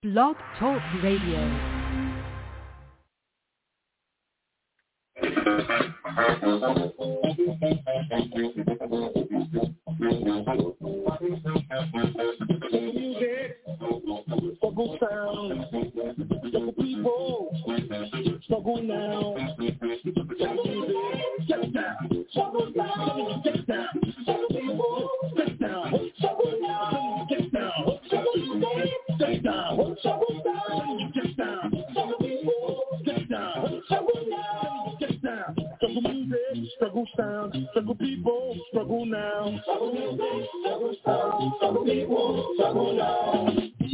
Blog Talk Radio. Struggle sound, struggle people, struggle now. Get down, struggle down, get down, struggle people, get down, struggle down, get down, struggle down, struggle down, get down, struggle people, get down, struggle down, get down. Struggle music, struggle sound, struggle people, struggle now. Struggle music, struggle sound, struggle people, struggle now.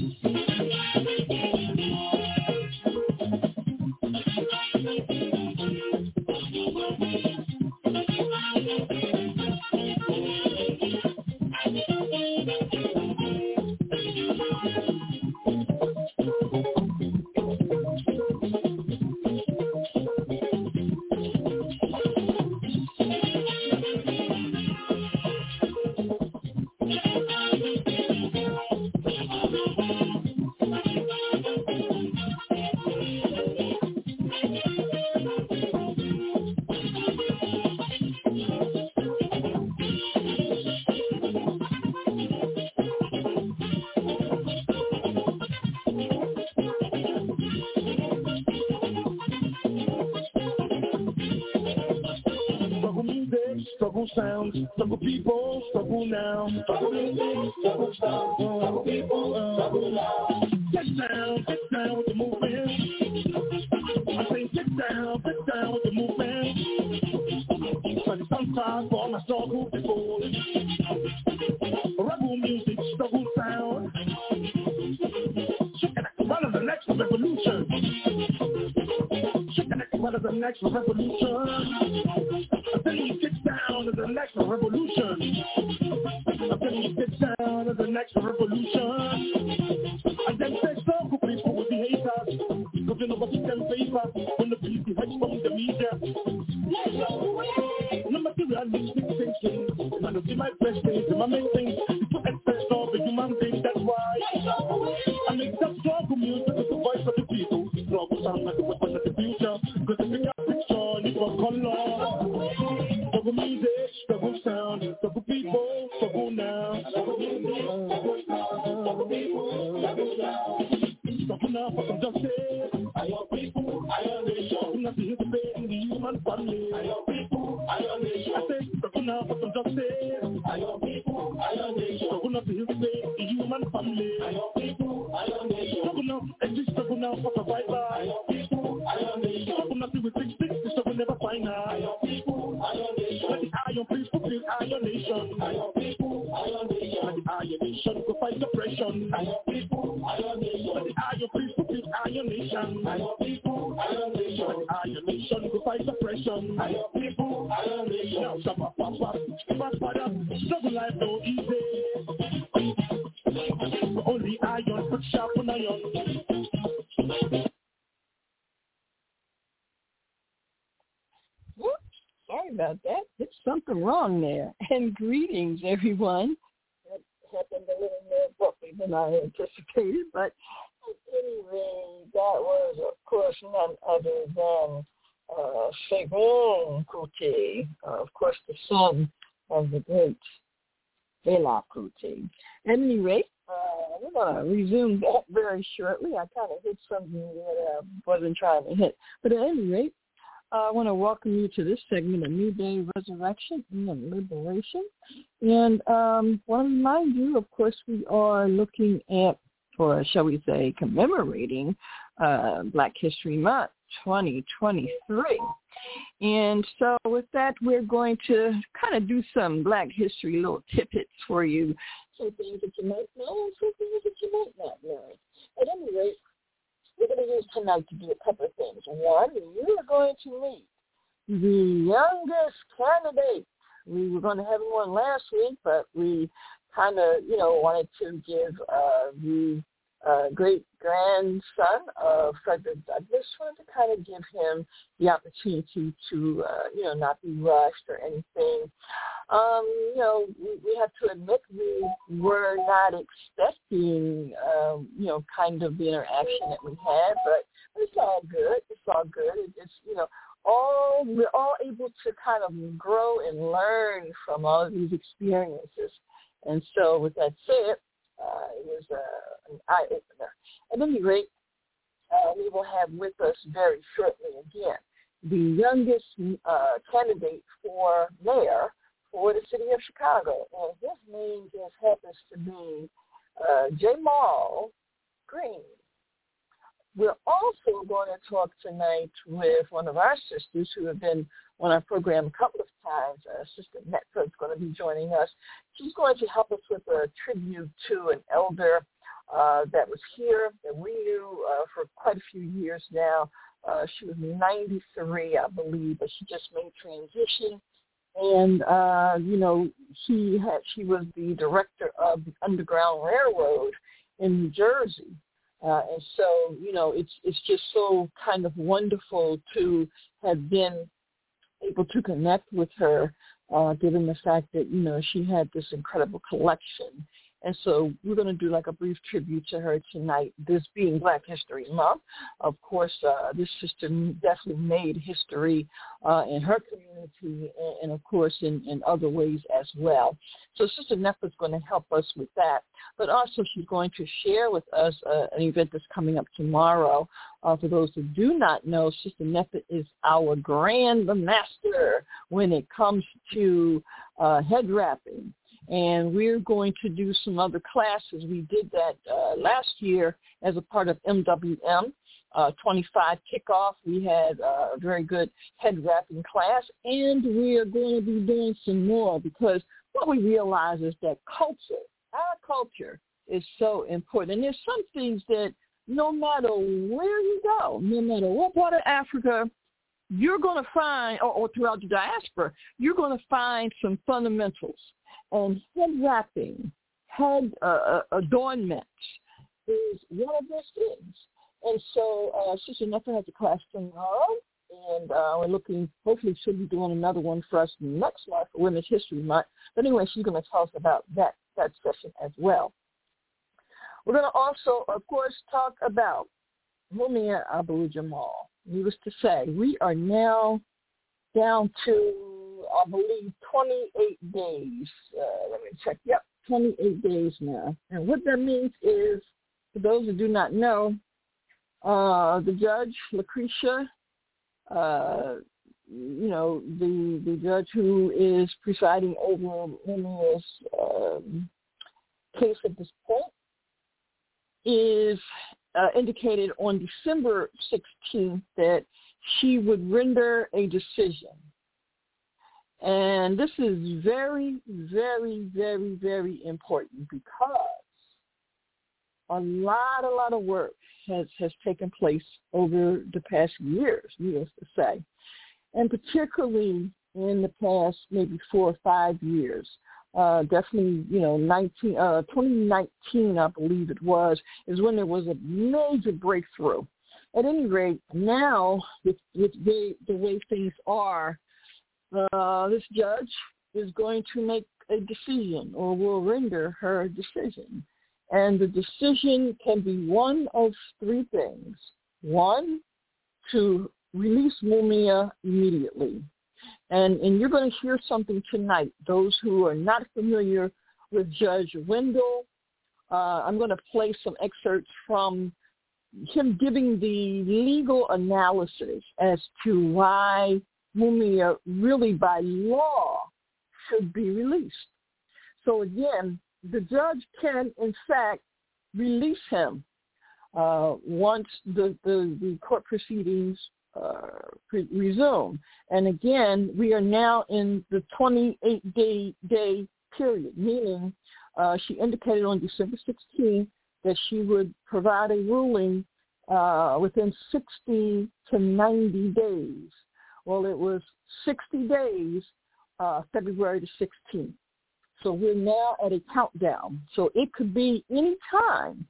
Struggle sounds, struggle people, struggle now. Struggle music, struggle sounds, struggle people, struggle now. Get down with the movement. I say get down with the movement. So it's time for all my struggle people. Rebel music, struggle sound. One of the next revolution. One of the next revolution. Get down to the next revolution. I'm telling you, get down to the next revolution. And then say struggle people with the haters. Because you know what you can favor when the people hedge from the media. No materialistic thinking. I don't see my best things and my main things. To express all the human beings, that's why I make that struggle music with the voice of the people. Struggle sound like the weapon of the future. Because the bigger picture, you got color. Struggle music, struggle sound, struggle people, struggle now. Struggle music, struggle sound, struggle people, struggle now. Struggle now for some justice. I your people, I your nation. Struggle now to hit the faith in the human family. I your people, I your nation. I say struggle now for some justice. I your people, I your nation. Struggle now to hit the faith in the human family. I your people, I your nation. Struggle now, exist, struggle now for survival. I your people, I your nation. Struggle now to with 6 the struggle never final. I your people, I your nation. Let the iron please fulfill iron nation. Iron people, iron nation. Let the iron nation go fight oppression. Iron people, iron nation. Let the iron please fulfill iron nation. Iron people, iron nation. Let the iron nation go fight oppression. Iron people, iron nation. Now shabba papa, fast father, struggle life no easy. Only iron put sharp on iron. Sorry about that. There's something wrong there. And greetings, everyone. That happened a little more abruptly than I anticipated. But anyway, that was, of course, none other than Segun Kuti, of course, the son of the great Fela Kuti. At any rate, we're going to resume that very shortly. I kind of hit something that I wasn't trying to hit. But at any rate, I want to welcome you to this segment of New Day Resurrection and Liberation. And want to remind you, of course, we are looking at, or shall we say, commemorating Black History Month 2023. And so with that, we're going to kind of do some Black History little tidbits for you. Some things that you might know, some things that you might not know. At any rate, we're going to use tonight to do a couple of things. One, we are going to meet the youngest candidate. We were going to have one last week, but we kind of, wanted to give the great-grandson of Frederick Douglass. Wanted to kind of give him the opportunity to, not be rushed or anything. We have to admit we were not expecting, kind of the interaction that we had, but it's all good. It's all good. It's, we're all able to kind of grow and learn from all of these experiences. And so with that said, it was an eye-opener. At any rate, we will have with us very shortly again the youngest candidate for mayor for the city of Chicago. And his name just happens to be Jamal Green. We're also going to talk tonight with one of our sisters who have been on our program a couple of times. Sister Netfa is going to be joining us. She's going to help us with a tribute to an elder that was here, that we knew for quite a few years now. She was 93, I believe, but she just made transition. And, she was the director of the Underground Railroad in New Jersey. And so, it's just so kind of wonderful to have been able to connect with her, given the fact that, she had this incredible collection. And so we're going to do like a brief tribute to her tonight, this being Black History Month. Of course, this sister definitely made history in her community and of course, in other ways as well. So Sister Netfa is going to help us with that. But also she's going to share with us an event that's coming up tomorrow. For those who do not know, Sister Netfa is our grand master when it comes to head wrapping. And we're going to do some other classes. We did that last year as a part of MWM 25 kickoff. We had a very good head wrapping class, and we are going to be doing some more because what we realize is that our culture is so important. And there's some things that no matter where you go, no matter what part of Africa, you're going to find, or throughout the diaspora, you're going to find some fundamentals. And head wrapping, head adornment is one of those things. And so Sister Netfa has a class tomorrow, and we're looking, hopefully she'll be doing another one for us next month, Women's History Month. But anyway, she's going to tell us about that session as well. We're going to also, of course, talk about Mumia Abu-Jamal. Needless to say, we are now down to, I believe, 28 days. Let me check. Yep, 28 days now. And what that means is, for those who do not know, the judge, Lucretia, the judge who is presiding over Mumia's case at this point, is indicated on December 16th that she would render a decision. And this is very, very, very, very important because a lot of work has taken place over the past years, needless to say. And particularly in the past maybe 4 or 5 years. Definitely, 2019, I believe it was, is when there was a major breakthrough. At any rate, now with the way things are, this judge is going to make a decision or will render her decision. And the decision can be one of 3 things. 1, to release Mumia immediately. And you're going to hear something tonight. Those who are not familiar with Judge Wendell, I'm going to play some excerpts from him giving the legal analysis as to why Mumia really by law should be released. So again, the judge can, in fact, release him once the court proceedings resume. And again, we are now in the 28-day period, meaning she indicated on December 16th that she would provide a ruling within 60 to 90 days. Well, it was 60 days, February the 16th. So we're now at a countdown. So it could be any time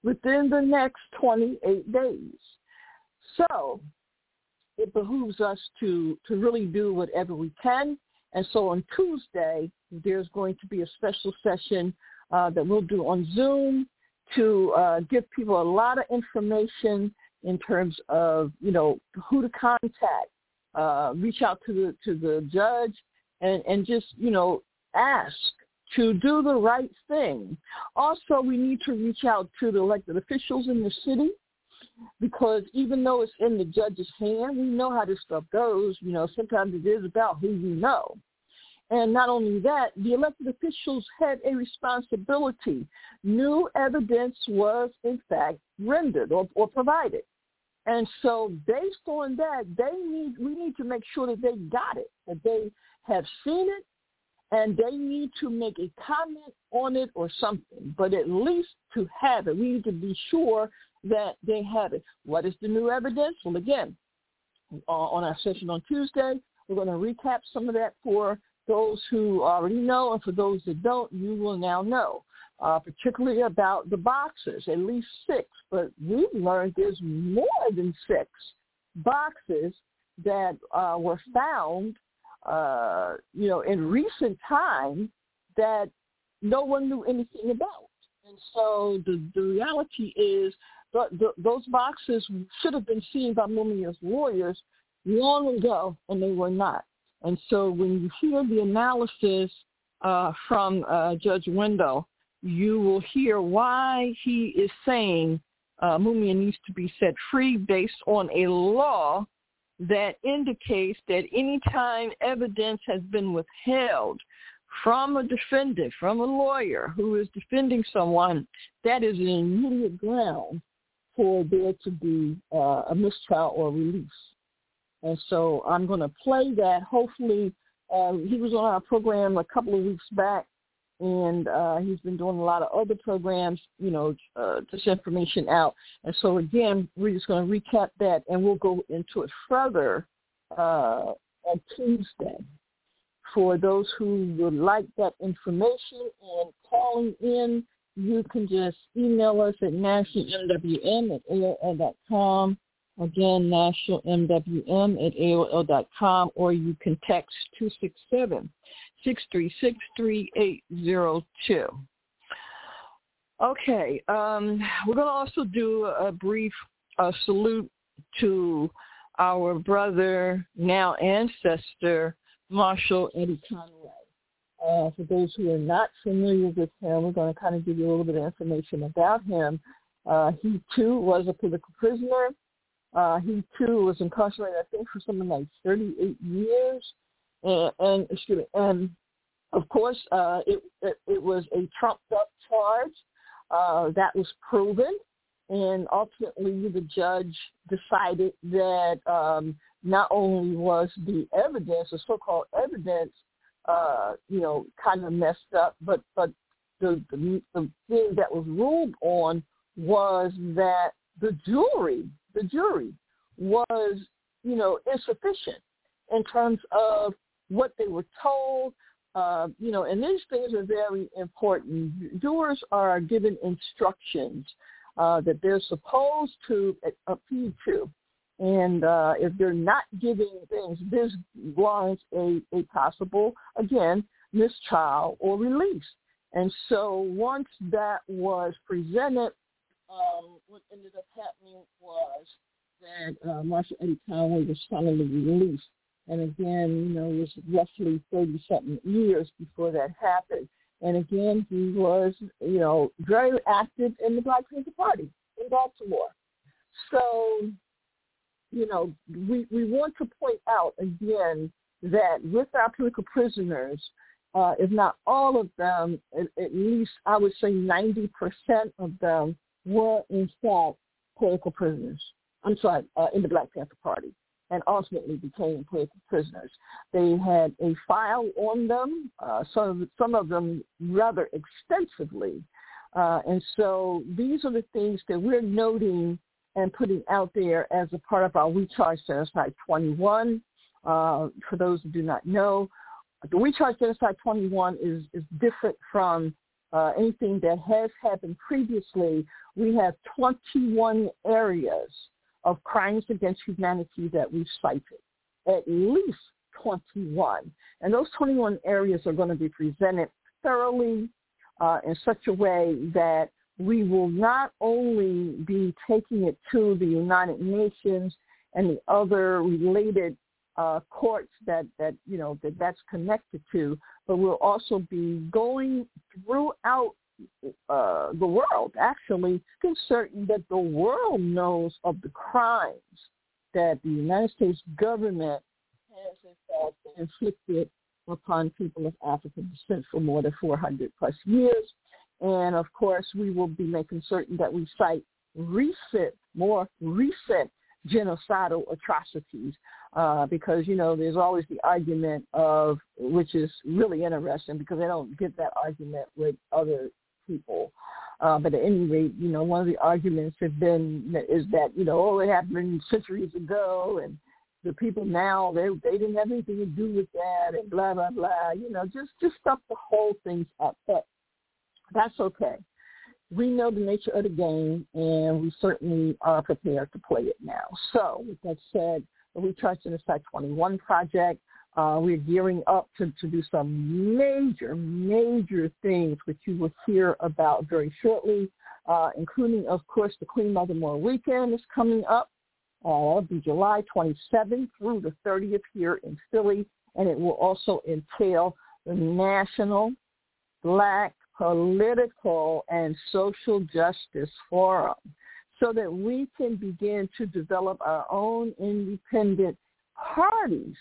within the next 28 days. So it behooves us to really do whatever we can. And so on Tuesday, there's going to be a special session that we'll do on Zoom to give people a lot of information in terms of, who to contact, reach out to the judge and just, ask to do the right thing. Also, we need to reach out to the elected officials in the city, because even though it's in the judge's hand, we know how this stuff goes. Sometimes it is about who you know. And not only that, the elected officials had a responsibility. New evidence was, in fact, rendered or provided. And so based on that, we need to make sure that they got it, that they have seen it, and they need to make a comment on it or something. But at least to have it, we need to be sure that they have it. What is the new evidence? Well, again, on our session on Tuesday, we're going to recap some of that for those who already know, and for those that don't, you will now know, particularly about the boxes, at least 6. But we've learned there's more than 6 boxes that were found, in recent time that no one knew anything about. And so the reality is those boxes should have been seen by Mumia's lawyers long ago, and they were not. And so when you hear the analysis from Judge Wendell, you will hear why he is saying Mumia needs to be set free based on a law that indicates that any time evidence has been withheld from a defendant, from a lawyer who is defending someone, that is an immediate ground for there to be a mistrial or release. And so I'm going to play that. Hopefully, he was on our program a couple of weeks back, and he's been doing a lot of other programs, this information out. And so, again, we're just going to recap that, and we'll go into it further on Tuesday. For those who would like that information and calling in, you can just email us at nationalmwm@aol.com. Again, nationalmwm@aol.com, or you can text 267-636-3802. Okay, we're going to also do a brief salute to our brother, now ancestor, Marshall Eddie Conway. For those who are not familiar with him, we're going to kind of give you a little bit of information about him. He, too, was a political prisoner. He, too, was incarcerated, I think, for something like 38 years. And of course, it was a trumped-up charge that was proven. And ultimately, the judge decided that not only was the evidence, the so-called evidence, kind of messed up, but the thing that was ruled on was that the jury was, insufficient in terms of what they were told, and these things are very important. Jurors are given instructions that they're supposed to appeal to. And if they're not giving things, this warrants a possible, again, mistrial or release. And so once that was presented, what ended up happening was that Marshall Eddie Conway was finally released. And again, it was roughly 30-something years before that happened. And again, he was, very active in the Black Panther Party in Baltimore. So, we want to point out again that with our political prisoners, if not all of them, at least I would say 90% of them were in fact political prisoners. In the Black Panther Party, and ultimately became political prisoners. They had a file on them, some of them rather extensively. And so these are the things that we're noting and putting out there as a part of our We Charge Genocide 21. For those who do not know, the We Charge Genocide 21 is different from anything that has happened previously, we have 21 areas of crimes against humanity that we've cited, at least 21. And those 21 areas are going to be presented thoroughly in such a way that we will not only be taking it to the United Nations and the other related courts that's connected to, but we'll also be going throughout the world, actually, to certain that the world knows of the crimes that the United States government has, in fact, inflicted upon people of African descent for more than 400 plus years. And, of course, we will be making certain that we cite more recent genocidal atrocities because, there's always the argument of, which is really interesting because they don't get that argument with other people. But at any rate, one of the arguments is that, it happened centuries ago and the people now, they didn't have anything to do with that and blah, blah, blah, just stuff the whole thing up. But that's okay. We know the nature of the game, and we certainly are prepared to play it now. So with that said, we touched on the Site 21 project. We're gearing up to do some major things which you will hear about very shortly, including, of course, the Queen Mother Moore Weekend is coming up. It'll be July 27th through the 30th here in Philly, and it will also entail the National Black Political and Social Justice Forum, so that we can begin to develop our own independent parties.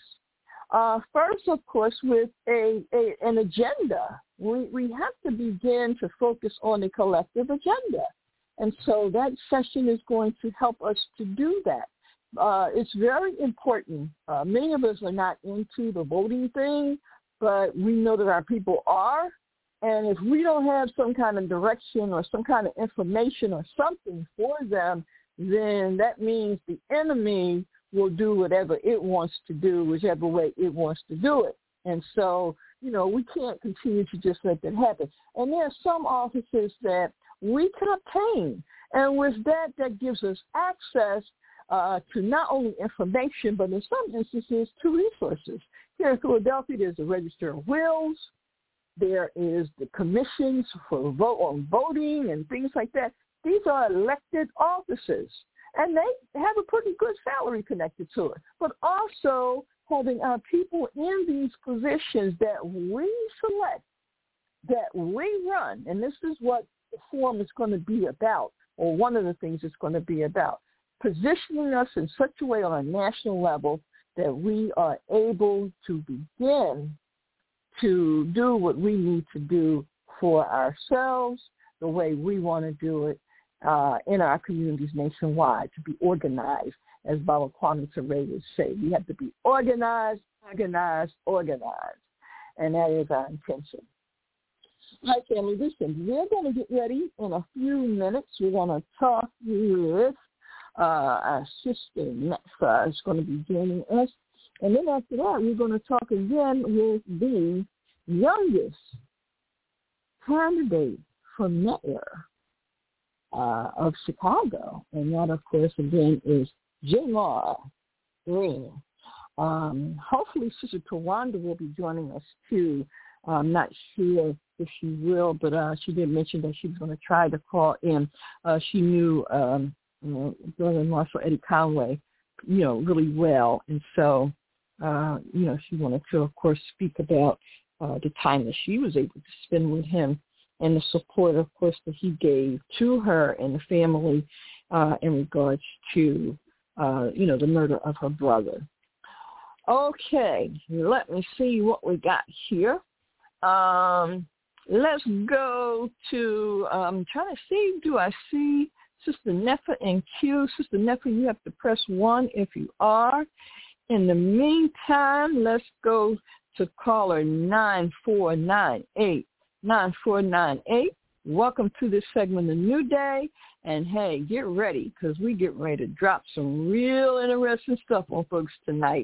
First, of course, with an agenda. We have to begin to focus on a collective agenda. And so that session is going to help us to do that. It's very important. Many of us are not into the voting thing, but we know that our people are. And if we don't have some kind of direction or some kind of information or something for them, then that means the enemy will do whatever it wants to do, whichever way it wants to do it. And so, we can't continue to just let that happen. And there are some offices that we can obtain. And with that, that gives us access to not only information, but in some instances to resources. Here in Philadelphia, there's a Register of Wills. There is the commissions for voting and things like that. These are elected offices, and they have a pretty good salary connected to it. But also having our people in these positions that we select, that we run, and this is what the forum is going to be about, or one of the things it's going to be about, positioning us in such a way on a national level that we are able to begin to do what we need to do for ourselves, the way we want to do it in our communities nationwide, to be organized, as Baba Kwame Ture would say. We have to be organized, and that is our intention. All right, family, listen, we're going to get ready in a few minutes. We're going to talk with our sister Netfa is going to be joining us. And then after that, we're going to talk again with the youngest candidate for mayor of Chicago. And that, of course, again, is Jamar Green. Hopefully, Sister Tawanda will be joining us, too. I'm not sure if she will, but she did mention that she was going to try to call in. She knew Brother Marshall Eddie Conway, really well. And so, she wanted to, of course, speak about the time that she was able to spend with him and the support, of course, that he gave to her and the family in regards to, the murder of her brother. Okay, let me see what we got here. Let's go to, I'm trying to see, do I see Sister Netfa in queue? Sister Netfa, you have to press 1 if you are. In the meantime, let's go to caller 9498. 9498. Welcome to this segment, A New Day. And, hey, get ready, because we get ready to drop some real interesting stuff on folks tonight.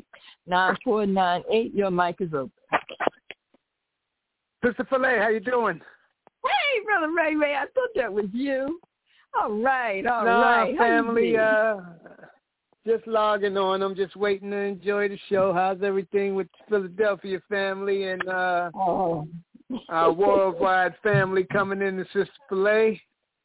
9498, your mic is open. Sister Filet, how you doing? Hey, Brother Ray, I thought that was you. All right. Family, just logging on. I'm just waiting to enjoy the show. How's everything with Philadelphia family and our worldwide family coming in to Sister Filet?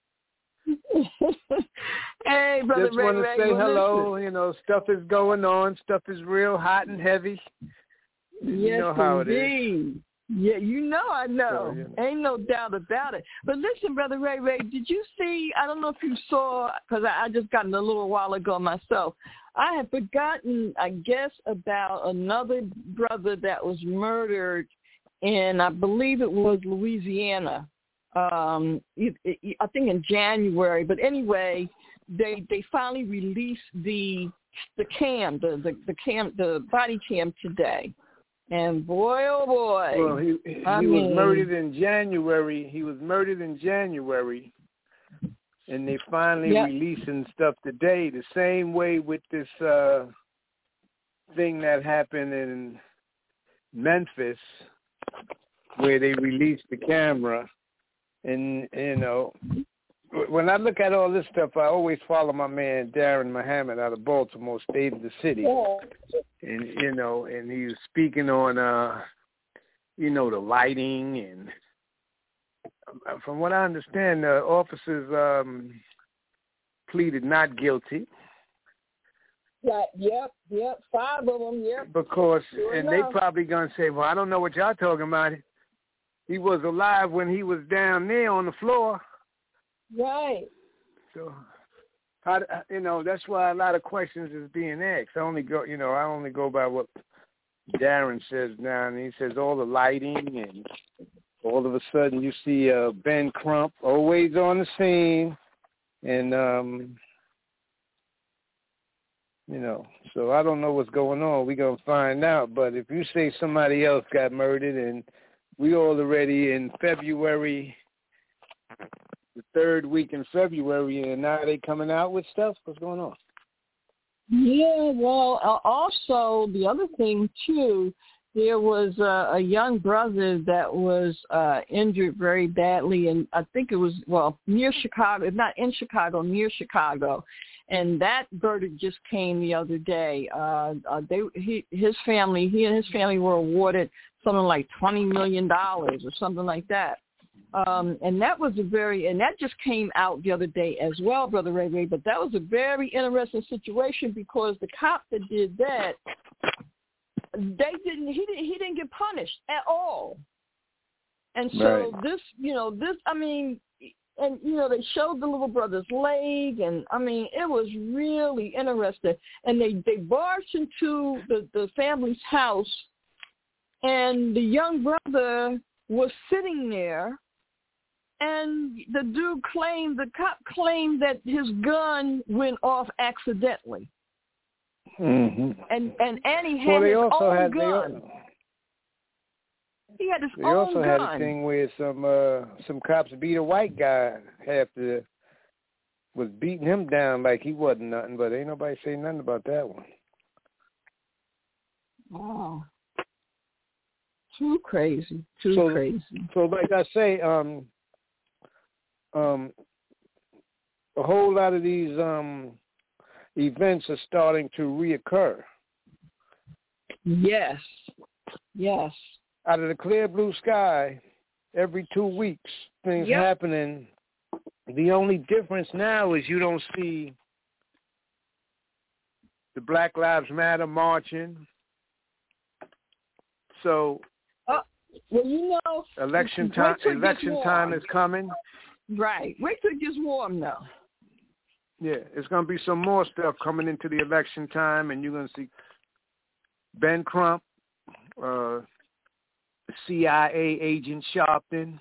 Hey, Brother just want to say hello. Listen. You know, stuff is going on. Stuff is real hot and heavy. Yes, you know how indeed. It is. Yeah, I know. So, you know. Ain't no doubt about it. But listen, Brother Ray, did you see, I don't know if you saw, because I just got it a little while ago myself, I had forgotten, I guess, about another brother that was murdered in, I believe it was Louisiana, I think in January. But anyway, they finally released the body cam today. And boy, oh boy. Well, he was murdered in January. And they finally releasing stuff today. The same way with this thing that happened in Memphis, where they released the camera. And, you know, when I look at all this stuff, I always follow my man Darren Muhammad out of Baltimore, State of the City. Yeah. And, you know, and he was speaking on, you know, the lighting. And from what I understand, the officers pleaded not guilty. Yeah, yep, 5 of them, yep. Because, and they probably going to say, well, I don't know what y'all talking about. He was alive when he was down there on the floor. Right. So, you know, that's why a lot of questions is being asked. I only go by what Darren says now, and he says all the lighting, and all of a sudden you see Ben Crump always on the scene, and you know, so I don't know what's going on. We're gonna find out. But if you say somebody else got murdered, and we already in February. The third week in February, and now they coming out with stuff? What's going on? Yeah, well, also the other thing, too, there was a young brother that was injured very badly, and I think it was, near Chicago, if not in Chicago, near Chicago. And that verdict just came the other day. He and his family were awarded something like $20 million or something like that. And that just came out the other day as well, Brother Ray. But that was a very interesting situation because the cop that did that, he didn't get punished at all. And so they showed the little brother's leg, and I mean, it was really interesting. And they barged into the family's house, and the young brother was sitting there. And the cop claimed that his gun went off accidentally. Mm-hmm. And he had his own gun. He had his own gun. They also had a thing where some cops beat a white guy was beating him down like he wasn't nothing, but ain't nobody say nothing about that one. Wow. Too crazy. Crazy. So like I say, a whole lot of these events are starting to reoccur. Yes. Out of the clear blue sky, every 2 weeks, things happening. The only difference now is you don't see the Black Lives Matter marching. So, election time is coming. Right. Wait till it gets warm now. Yeah, it's going to be some more stuff coming into the election time, and you're going to see Ben Crump, CIA agent Sharpton,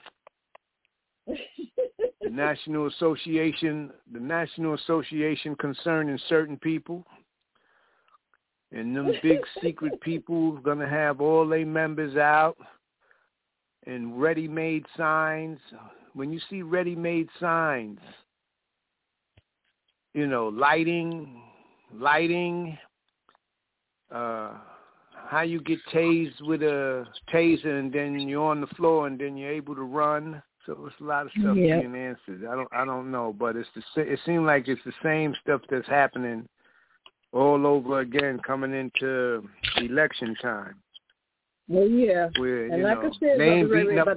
the National Association concerning certain people, and them big secret people going to have all their members out and ready-made signs. When you see ready-made signs, you know, lighting, how you get tased with a taser and then you're on the floor and then you're able to run. So it's a lot of stuff being answered. I don't know, but it seems like it's the same stuff that's happening all over again coming into election time. Well, yeah. Where, and like I said, they ain't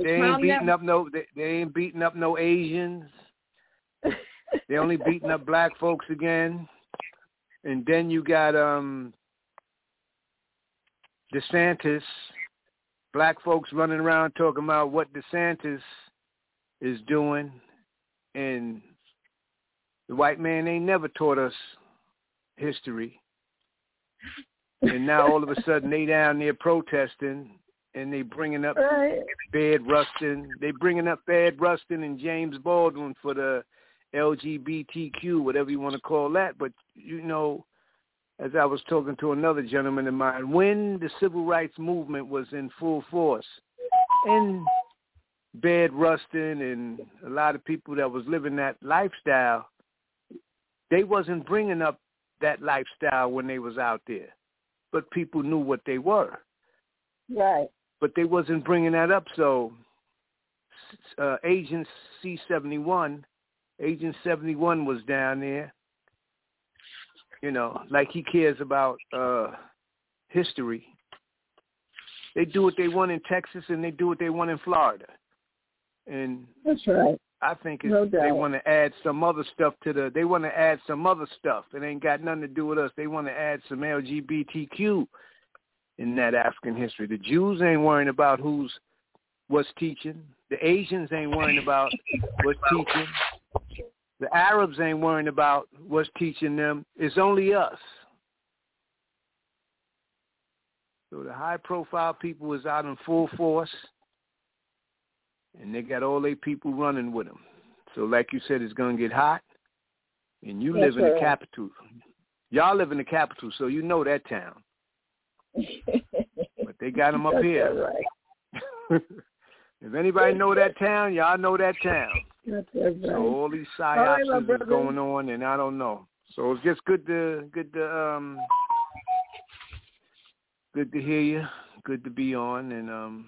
beating up no Asians. They only beating up black folks again. And then you got DeSantis, black folks running around talking about what DeSantis is doing, and the white man ain't never taught us history. And now all of a sudden they down there protesting, and they bringing up Bed Rustin. They bringing up Bed Rustin and James Baldwin for the LGBTQ, whatever you want to call that. But, as I was talking to another gentleman of mine, when the civil rights movement was in full force, and Bed Rustin and a lot of people that was living that lifestyle, they wasn't bringing up that lifestyle when they was out there. But people knew what they were. Right. But they wasn't bringing that up. So Agent C-71, Agent 71 was down there, like he cares about history. They do what they want in Texas, and they do what they want in Florida. And that's right. I think they want to add some other stuff they want to add some other stuff. It ain't got nothing to do with us. They want to add some LGBTQ in that African history. The Jews ain't worrying about what's teaching. The Asians ain't worrying about what's teaching. The Arabs ain't worrying about what's teaching them. It's only us. So the high-profile people is out in full force, and they got all their people running with them. So like you said, it's going to get hot, and you live in the capital. Y'all live in the capital, so you know that town. But they got them up here. Right. If anybody know that town, y'all know that town. That's right. So all these psyops is going on, and I don't know. So it's just good to hear you. Good to be on, and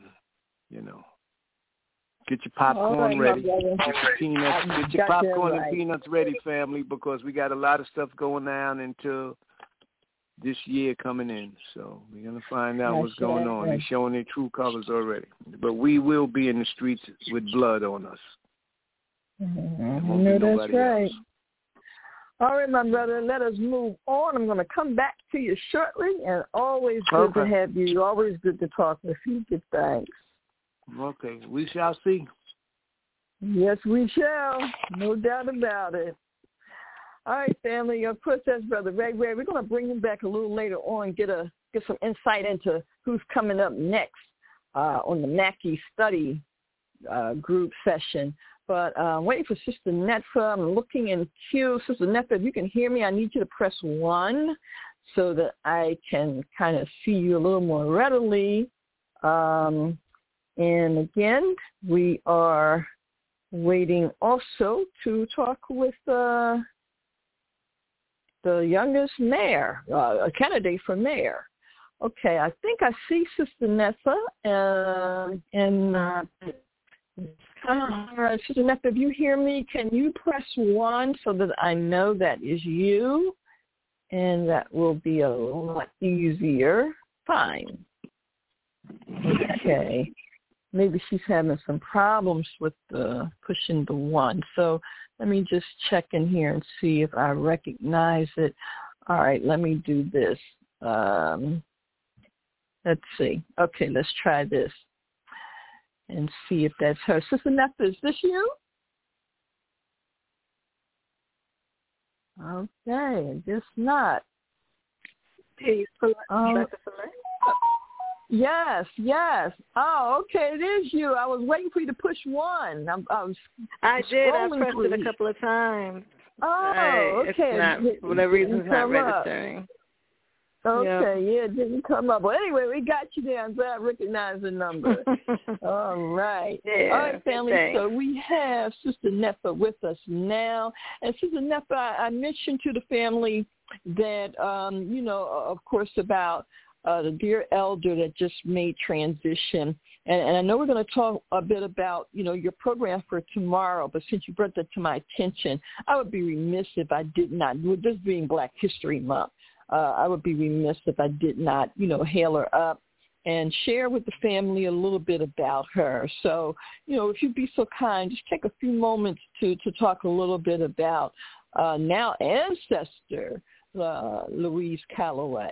get your popcorn ready. Get your peanuts. Get your popcorn and peanuts ready, family, because we got a lot of stuff going down until this year coming in. So we're gonna find out what's going on. They're showing their true colors already, but we will be in the streets with blood on us. No, that's right. Else. All right, my brother, let us move on. I'm going to come back to you shortly, and always good to have you. Always good to talk with you. Good, thanks. Okay, we shall see. Yes, we shall. No doubt about it. All right, family. Of course, that's Brother Ray. We're going to bring him back a little later on, get some insight into who's coming up next on the Mackey Study group session. But I'm waiting for Sister Netfa. I'm looking in queue. Sister Netfa, if you can hear me, I need you to press 1 so that I can kind of see you a little more readily. And again, we are waiting also to talk with the youngest mayor, a candidate for mayor. Okay, I think I see Sister Netfa, and all right, Sister Netfa, if you hear me, can you press 1 so that I know that is you? And that will be a lot easier. Fine. Okay. Maybe she's having some problems with pushing the 1. So let me just check in here and see if I recognize it. All right, let me do this. Let's see. Okay, let's try this and see if that's her. Sister Netfa, is this you? Okay, I guess not. Please Yes. Oh, okay, it is you. I was waiting for you to push 1. I did. I pressed it a couple of times. Oh, okay. For whatever reason, it's not registering. Okay, yeah, it didn't come up. Well, anyway, we got you there. I'm glad I recognized the number. All right. Yeah, all right, family. Thanks. So we have Sister Netfa with us now. And Sister Netfa, I mentioned to the family that, of course, about the dear elder that just made transition. And I know we're going to talk a bit about, your program for tomorrow, but since you brought that to my attention, I would be remiss if I did not, with this being Black History Month, I would be remiss if I did not, hail her up and share with the family a little bit about her. So, if you'd be so kind, just take a few moments to talk a little bit about now ancestor Louise Calloway.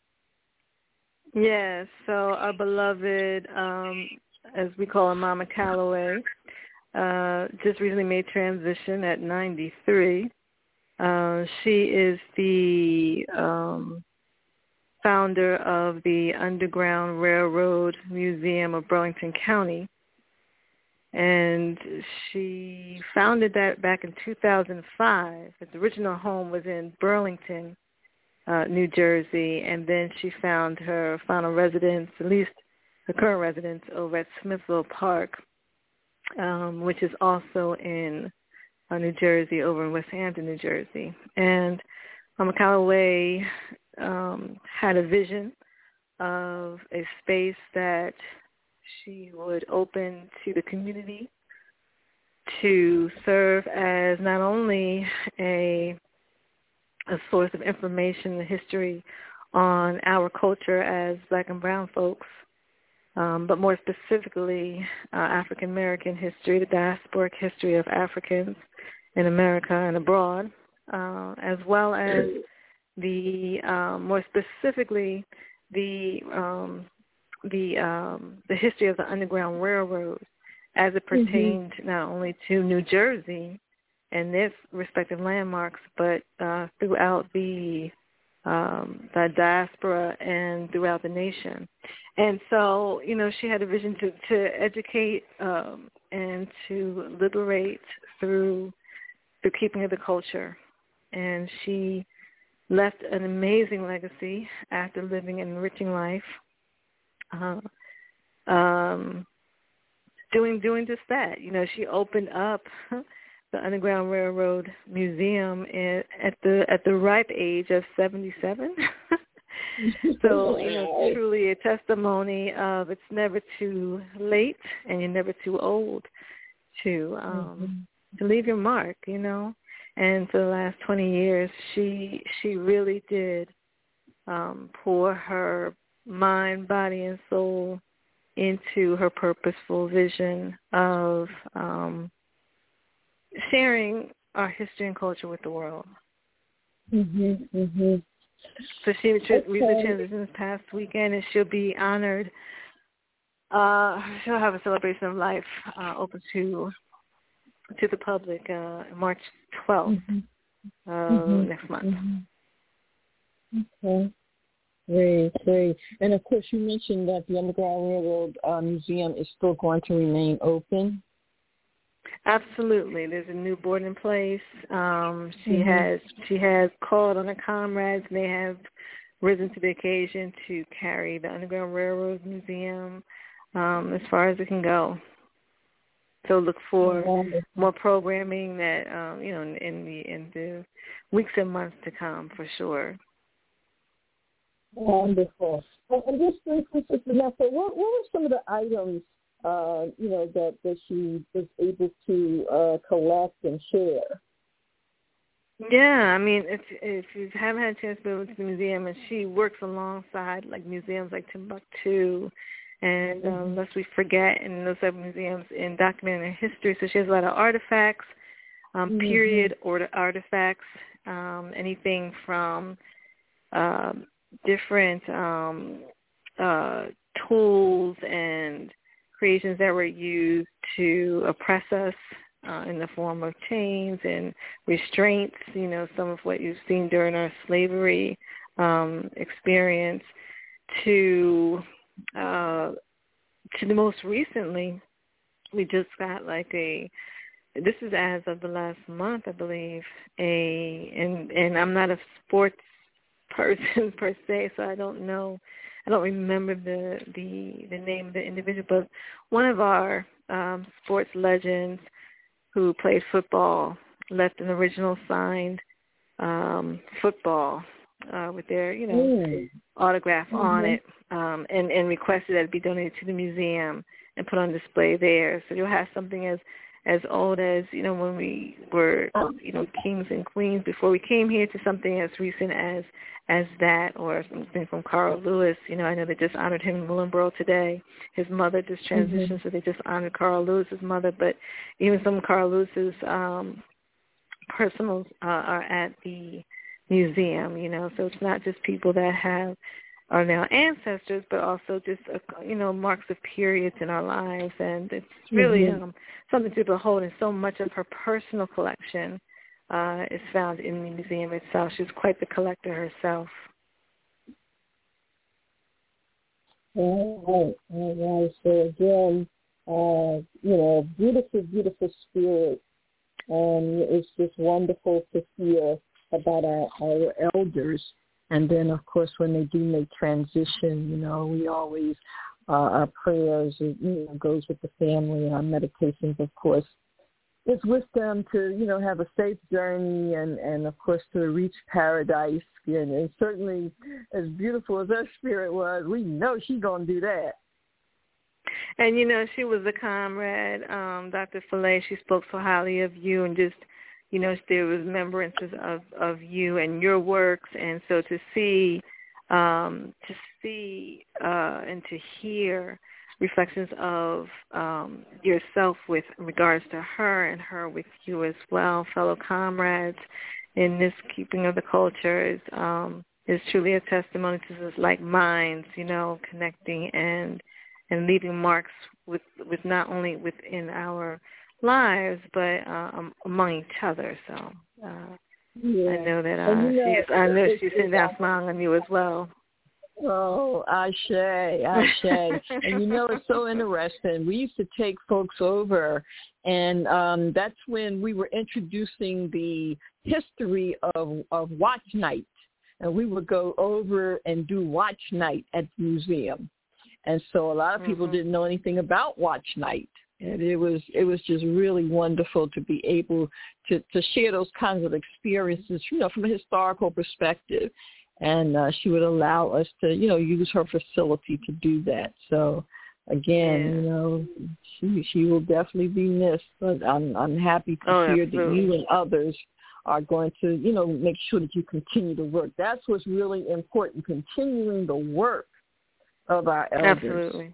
Yes, so our beloved, as we call her, Mama Calloway, just recently made transition at 93. She is the founder of the Underground Railroad Museum of Burlington County, and she founded that back in 2005. Its original home was in Burlington, New Jersey, and then she found her final residence, at least her current residence, over at Smithville Park, which is also in New Jersey, over in West Hampton, New Jersey. And Mama Calloway had a vision of a space that she would open to the community to serve as not only a source of information and history on our culture as Black and brown folks, but more specifically African American history, the diasporic history of Africans in America and abroad, as well as the more specifically the history of the Underground Railroad as it pertained not only to New Jersey and its respective landmarks, but throughout the diaspora and throughout the nation. And so, she had a vision to educate and to liberate through the keeping of the culture. And she left an amazing legacy after living an enriching life, doing just that. She opened up the Underground Railroad Museum at the ripe age of 77. So, truly a testimony of it's never too late and you're never too old to leave your mark, And for the last 20 years, she really did pour her mind, body, and soul into her purposeful vision of sharing our history and culture with the world. So she recently transitioned this past weekend, and she'll be honored. She'll have a celebration of life open to the public March 12th next month. Okay. Great. And, of course, you mentioned that the Underground Railroad Museum is still going to remain open. Absolutely. There's a new board in place. She has called on her comrades, and they have risen to the occasion to carry the Underground Railroad Museum as far as it can go. So look for more programming that in the weeks and months to come, for sure. Wonderful. And just briefly, Sister Vanessa, what were some of the items that she was able to collect and share? Yeah, I mean, if you haven't had a chance to go to the museum, and she works alongside like museums like Timbuktu, and lest we forget, in those other museums in documenting history. So she has a lot of artifacts, period artifacts, anything from different tools and creations that were used to oppress us in the form of chains and restraints, some of what you've seen during our slavery experience, to the most recently, we just got this is as of the last month, I believe, and I'm not a sports person per se, so I don't remember the name of the individual, but one of our sports legends who played football left an original signed football with their, autograph on it, and requested that it be donated to the museum and put on display there. So you'll have something as old as, when we were, kings and queens before we came here, to something as recent as that, or something from Carl Lewis. I know they just honored him in Willingboro today. His mother just transitioned, so they just honored Carl Lewis's mother. But even some of Carl Lewis's personals are at the museum, so it's not just people that are now ancestors, but also just, marks of periods in our lives. And it's really something to behold, and so much of her personal collection is found in the museum itself. She's quite the collector herself. All right. So again, beautiful, beautiful spirit. And it's just wonderful to hear about our elders. And then, of course, when they do make transition, we always, our prayers, goes with the family, and our meditations, of course, it's with them to, have a safe journey and of course, to reach paradise. And certainly, as beautiful as her spirit was, we know she's going to do that. And, she was a comrade, Dr. Fillet. She spoke so highly of you, and just, there was remembrances of you and your works. And so to see and to hear reflections of yourself with regards to her, and her with you as well, fellow comrades in this keeping of the culture, is truly a testimony to this like minds, connecting and leaving marks with not only within our lives, but among each other. So I know that she's sitting down smiling on you as well. Oh, Ashe. And it's so interesting. We used to take folks over, and that's when we were introducing the history of watch night. And we would go over and do watch night at the museum. And so a lot of people didn't know anything about watch night. And it was just really wonderful to be able to share those kinds of experiences, from a historical perspective. And she would allow us to, use her facility to do that. So, again, she will definitely be missed. But I'm happy to hear that you and others are going to, make sure that you continue to work. That's what's really important, continuing the work of our elders. Absolutely.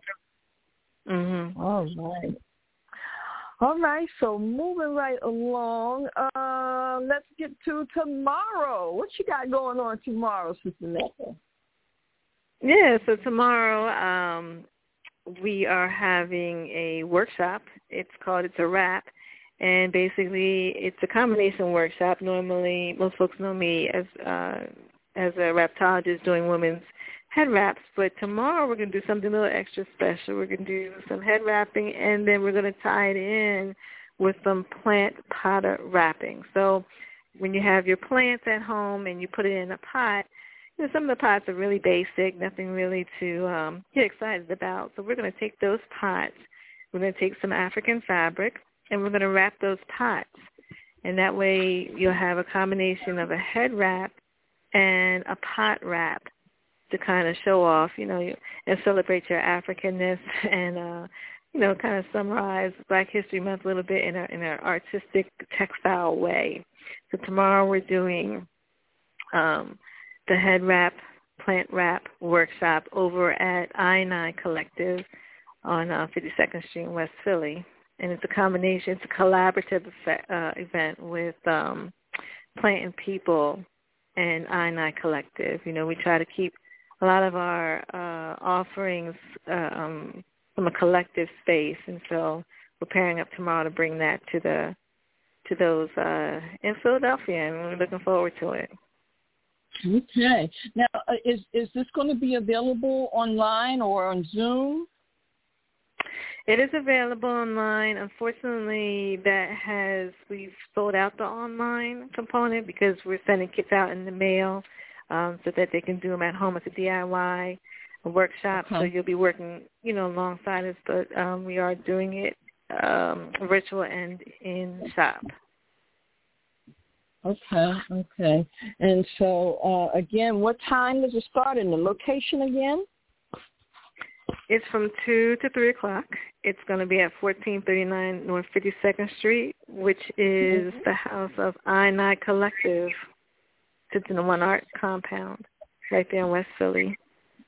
All right, so moving right along, let's get to tomorrow. What you got going on tomorrow, Sister Netta? Yeah, so tomorrow we are having a workshop. It's a wrap, and basically it's a combination workshop. Normally, most folks know me as a raptologist doing women's head wraps, but tomorrow we're going to do something a little extra special. We're going to do some head wrapping, and then we're going to tie it in with some plant potter wrapping. So when you have your plants at home and you put it in a pot, some of the pots are really basic, nothing really to get excited about. So we're going to take those pots, we're going to take some African fabric, and we're going to wrap those pots. And that way you'll have a combination of a head wrap and a pot wrap to kind of show off, and celebrate your Africanness, and kind of summarize Black History Month a little bit in an artistic, textile way. So tomorrow we're doing the head wrap, plant wrap workshop over at I-9 Collective on 52nd Street in West Philly, and it's a combination. It's a collaborative event with Plant and People and I-9 Collective. We try to keep a lot of our offerings from a collective space, and so we're pairing up tomorrow to bring that to those in Philadelphia, and we're looking forward to it. Okay. Now, is this going to be available online or on Zoom? It is available online. Unfortunately, we've sold out the online component because we're sending kits out in the mail. So that they can do them at home as a DIY workshop. Okay. So you'll be working, alongside us, but we are doing it virtual and in shop. Okay. And so, again, what time does it start and the location again? It's from 2 to 3 o'clock. It's going to be at 1439 North 52nd Street, which is the house of I&I Collective. It's in the One Art compound right there in West Philly.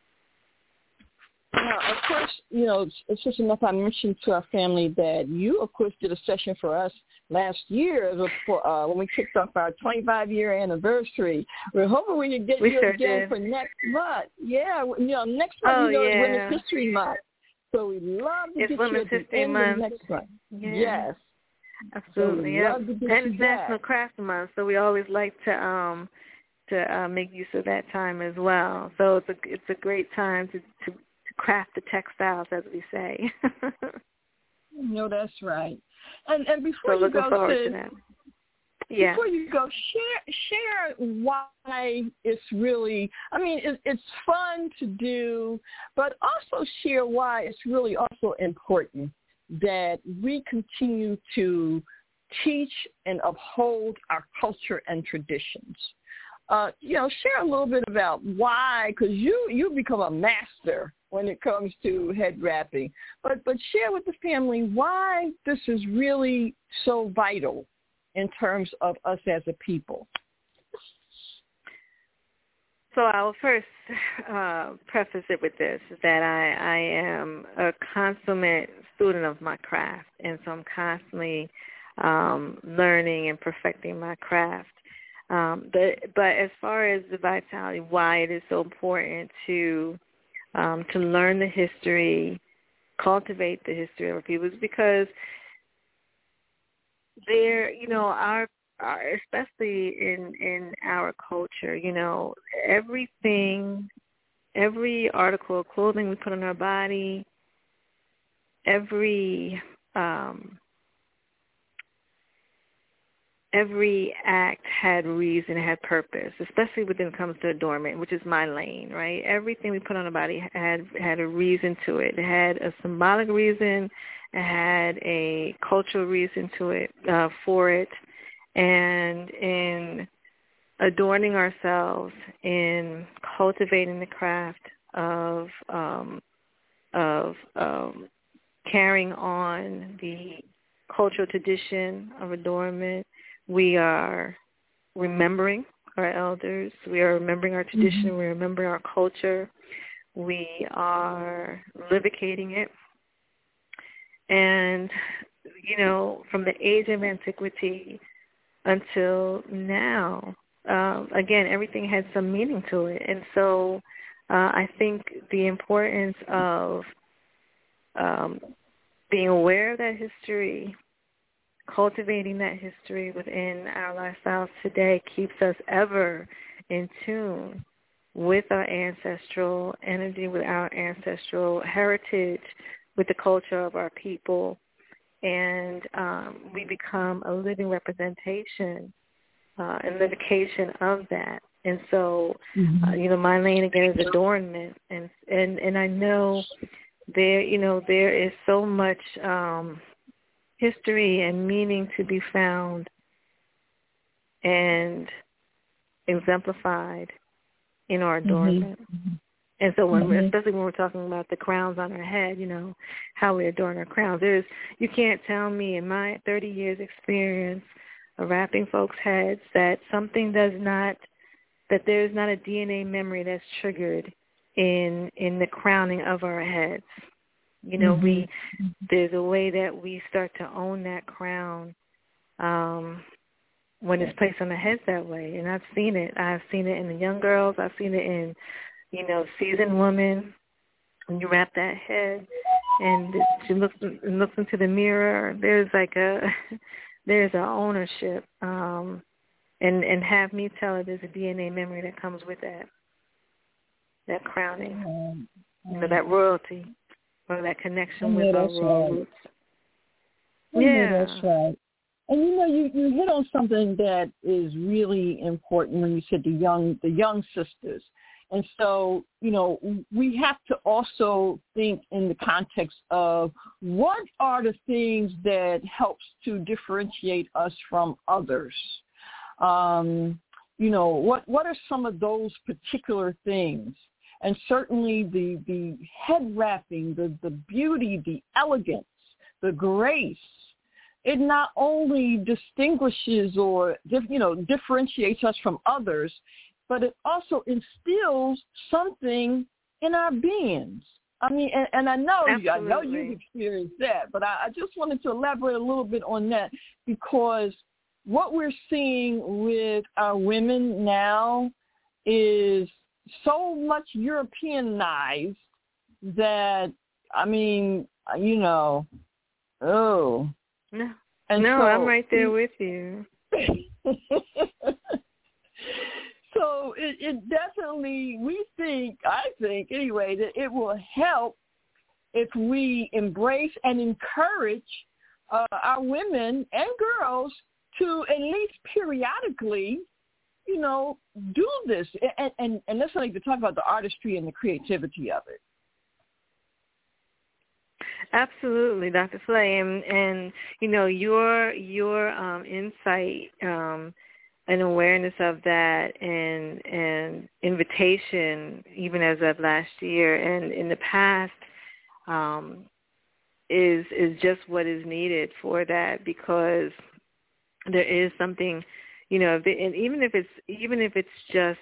Now, of course, it's just enough I mentioned to our family that you, of course, did a session for us last year when we kicked off our 25-year anniversary. We're hoping we can get you again for next month. Yeah, next month is Women's History Month. So we'd love to get you at the end of next month. Yeah. Yes. Absolutely, yeah. And it's National Craft Month, so we always like to make use of that time as well. So it's a great time to craft the textiles, as we say. No, that's right. And before you go, before you go, share why it's really. I mean, it's fun to do, but also share why it's really also important that we continue to teach and uphold our culture and traditions. Share a little bit about why, because you become a master when it comes to head wrapping. But share with the family why this is really so vital in terms of us as a people. So I'll first preface it with this, that I am a consummate student of my craft, and so I'm constantly learning and perfecting my craft. But as far as the vitality, why it is so important to learn the history, cultivate the history of our people, is because they're, especially in our culture, every article of clothing we put on our body, every act had reason, had purpose, especially when it comes to adornment, which is my lane, right? Everything we put on our body had a reason to it. It had a symbolic reason. It had a cultural reason to it, for it. And in adorning ourselves, in cultivating the craft of carrying on the cultural tradition of adornment, we are remembering our elders. We are remembering our tradition. Mm-hmm. We're remembering our culture. We are livicating it. And, from the age of antiquity until now, again, everything has some meaning to it. And so I think the importance of being aware of that history, cultivating that history within our lifestyles today keeps us ever in tune with our ancestral energy, with our ancestral heritage, with the culture of our people. And we become a living representation and livication of that. And so, my lane again is adornment. And I know there is so much history and meaning to be found and exemplified in our adornment. Mm-hmm. And so especially when we're talking about the crowns on our head, how we adorn our crowns, you can't tell me in my 30 years experience of wrapping folks' heads that there's not a DNA memory that's triggered in the crowning of our heads. There's a way that we start to own that crown when it's placed on the heads that way. And I've seen it. I've seen it in the young girls. I've seen it in, seasoned women. When you wrap that head and she looks into the mirror, there's there's an ownership. And have me tell her there's a DNA memory that comes with that crowning, that royalty. Or that connection with our roots. Yeah, that's right. And you hit on something that is really important when you said the young sisters. And so, we have to also think in the context of what are the things that helps to differentiate us from others. You know, what are some of those particular things? And certainly the head wrapping, the beauty, the elegance, the grace, it not only distinguishes or, differentiates us from others, but it also instills something in our beings. I mean, and I know you've experienced that, but I just wanted to elaborate a little bit on that, because what we're seeing with our women now is so much Europeanized that, I mean, No, so, I'm right there with you. So it definitely, I think anyway, that it will help if we embrace and encourage our women and girls to at least periodically, do this. And let's not even talk about the artistry and the creativity of it. Absolutely, Dr. Slay, and your insight and awareness of that, and invitation, even as of last year and in the past, is just what is needed for that, because there is something, and even if it's just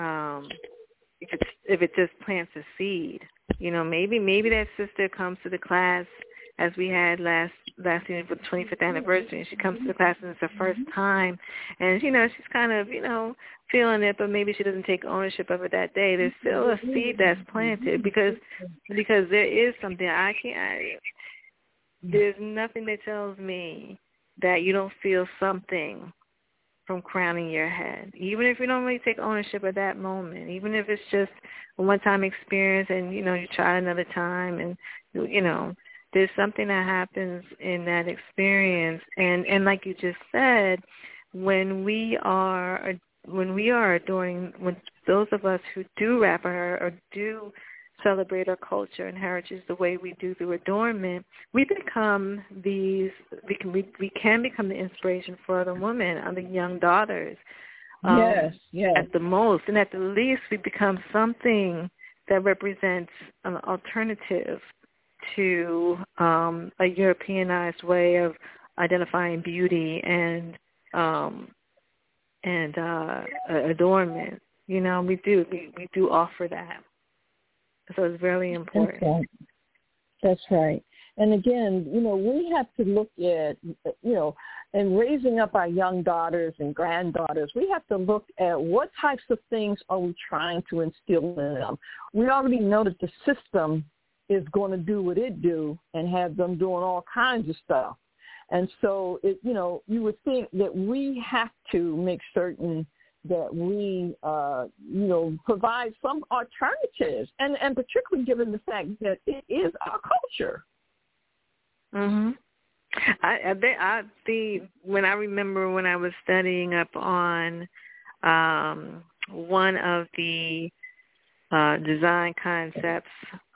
if it just plants a seed, maybe that sister comes to the class as we had last year for the 25th anniversary, and she comes to the class and it's her first time, and she's kind of feeling it, but maybe she doesn't take ownership of it that day. There's still a seed that's planted, because there is something there's nothing that tells me that you don't feel something from crowning your head, even if you don't really take ownership of that moment, even if it's just a one-time experience and, you try another time, and, there's something that happens in that experience. And like you just said, when we are adoring, when those of us who do wrap or do celebrate our culture and heritage the way we do through adornment, we become we can become the inspiration for other women, other young daughters. Yes. At the most, and at the least, we become something that represents an alternative to a Europeanized way of identifying beauty and adornment. We do offer that. So it's very important. That's right. And again, we have to look at, in raising up our young daughters and granddaughters, we have to look at what types of things are we trying to instill in them. We already know that the system is going to do what it do and have them doing all kinds of stuff. And so, you would think that we have to make certain that we, provide some alternatives, and particularly given the fact that it is our culture. Mm-hmm. When I remember when I was studying up on one of the design concepts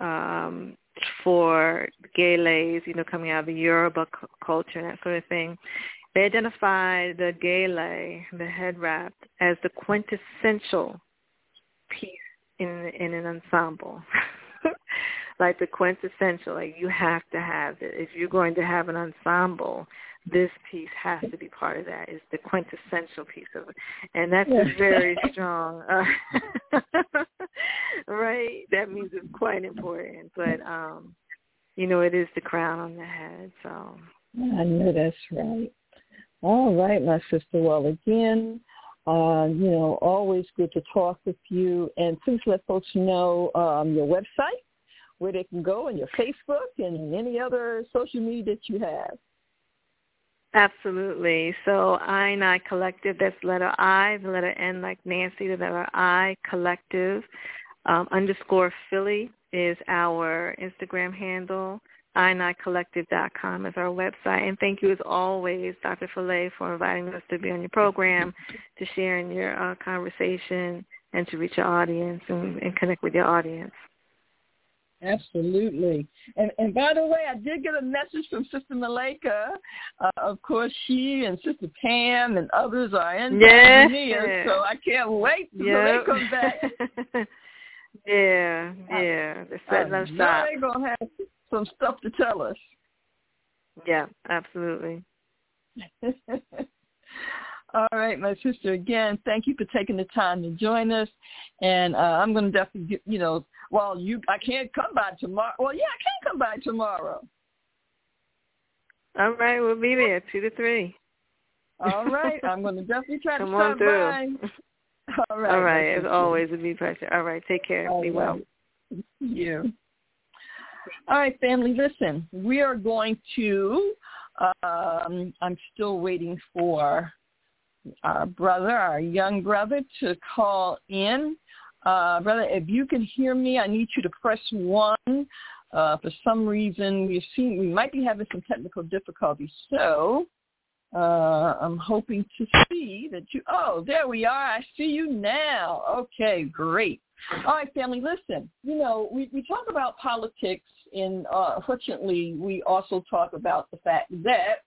for gales, coming out of the Yoruba culture and that sort of thing, they identified the gele, the head wrap, as the quintessential piece in an ensemble. Like the quintessential, like you have to have it. If you're going to have an ensemble, this piece has to be part of that. It's the quintessential piece of it. And that's very strong. Right? That means it's quite important. But, it is the crown on the head. So I know that's right. All right, my sister. Well, again, always good to talk with you. And please let folks know your website, where they can go, and your Facebook and any other social media that you have. Absolutely. So I Collective, that's letter I, the letter N like Nancy, the letter I Collective, _ Philly is our Instagram handle. INIcollective.com is our website. And thank you as always, Dr. Fillet, for inviting us to be on your program, to share in your conversation, and to reach your audience and connect with your audience. Absolutely. And by the way, I did get a message from Sister Malika. Of course, she and Sister Pam and others are in Tanzania, so I can't wait till they come back. Yeah. They're setting us up. They're going to have some stuff to tell us. Yeah, absolutely. All right, my sister, again, thank you for taking the time to join us. And I'm going to definitely, I can't come by tomorrow. Well, yeah, I can come by tomorrow. All right, we'll be there 2 to 3. All right, I'm going to definitely try to come stop on through. by. All right. All right, as always, it'd be a pleasure. All right, take care. Be well. You. All right, family, listen, we are going to, I'm still waiting for our young brother to call in. Brother, if you can hear me, I need you to press 1. For some reason, we might be having some technical difficulties. So I'm hoping to see that there we are. I see you now. Okay, great. All right, family, listen, we talk about politics, and fortunately, we also talk about the fact that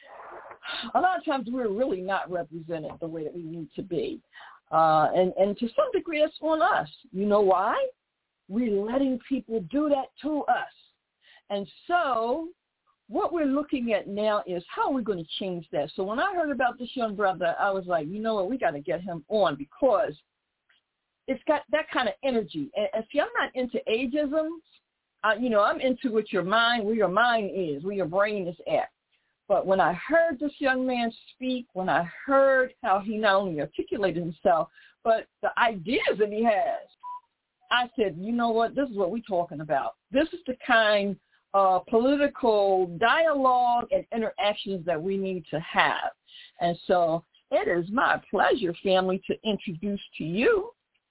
a lot of times we're really not represented the way that we need to be. And to some degree, it's on us. You know why? We're letting people do that to us. And so what we're looking at now is how are we going to change that? So when I heard about this young brother, I was like, you know what, we got to get him on because it's got that kind of energy. And see, I'm not into ageism. I'm into where your mind is, where your brain is at. But when I heard this young man speak, when I heard how he not only articulated himself, but the ideas that he has, I said, you know what, this is what we're talking about. This is the kind of political dialogue and interactions that we need to have. And so it is my pleasure, family, to introduce to you,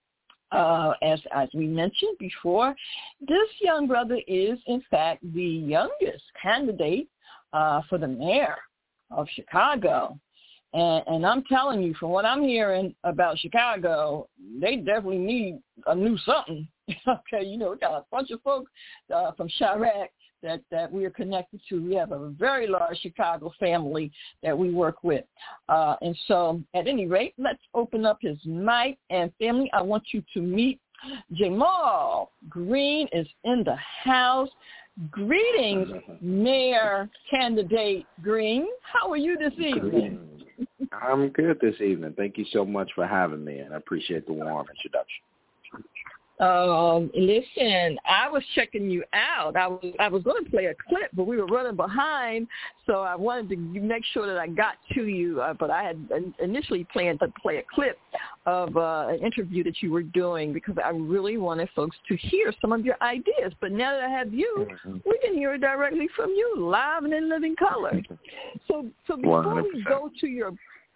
as we mentioned before, this young brother is, in fact, the youngest candidate for the mayor of Chicago. And I'm telling you, from what I'm hearing about Chicago, they definitely need a new something. Okay, we got a bunch of folks from Chirac that we are connected to. We have a very large Chicago family that we work with. And so at any rate, let's open up his mic. And family, I want you to meet Jamal Green is in the house. Greetings, Mayor Candidate Green. How are you this evening? I'm good this evening. Thank you so much for having me, and I appreciate the warm introduction. Listen, I was checking you out. I was going to play a clip, but we were running behind, so I wanted to make sure that I got to you. But I had initially planned to play a clip of an interview that you were doing because I really wanted folks to hear some of your ideas. But now that I have you, we can hear it directly from you, live and in living color. So before 100%. we go to your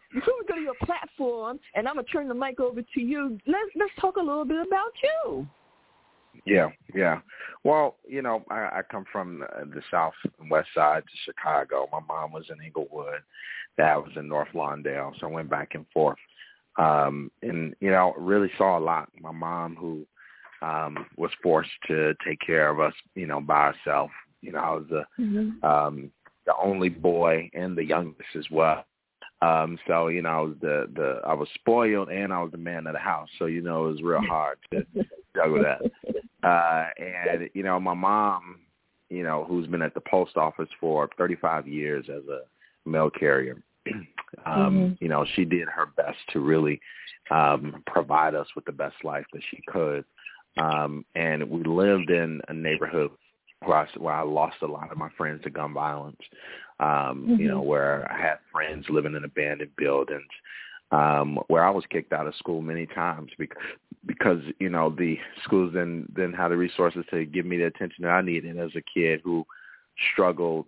platform, and I'm going to turn the mic over to you, let's talk a little bit about you. Yeah. Well, I come from the south and west side to Chicago. My mom was in Inglewood. Dad was in North Lawndale, so I went back and forth. And, really saw a lot. My mom, who was forced to take care of us, by herself. I was the only boy and the youngest as well. So, I was I was spoiled and I was the man of the house. So, it was real hard to juggle that. And, my mom, who's been at the post office for 35 years as a mail carrier, she did her best to really provide us with the best life that she could. And we lived in a neighborhood where I lost a lot of my friends to gun violence. Where I had friends living in abandoned buildings, where I was kicked out of school many times because the schools didn't have the resources to give me the attention that I needed as a kid who struggled,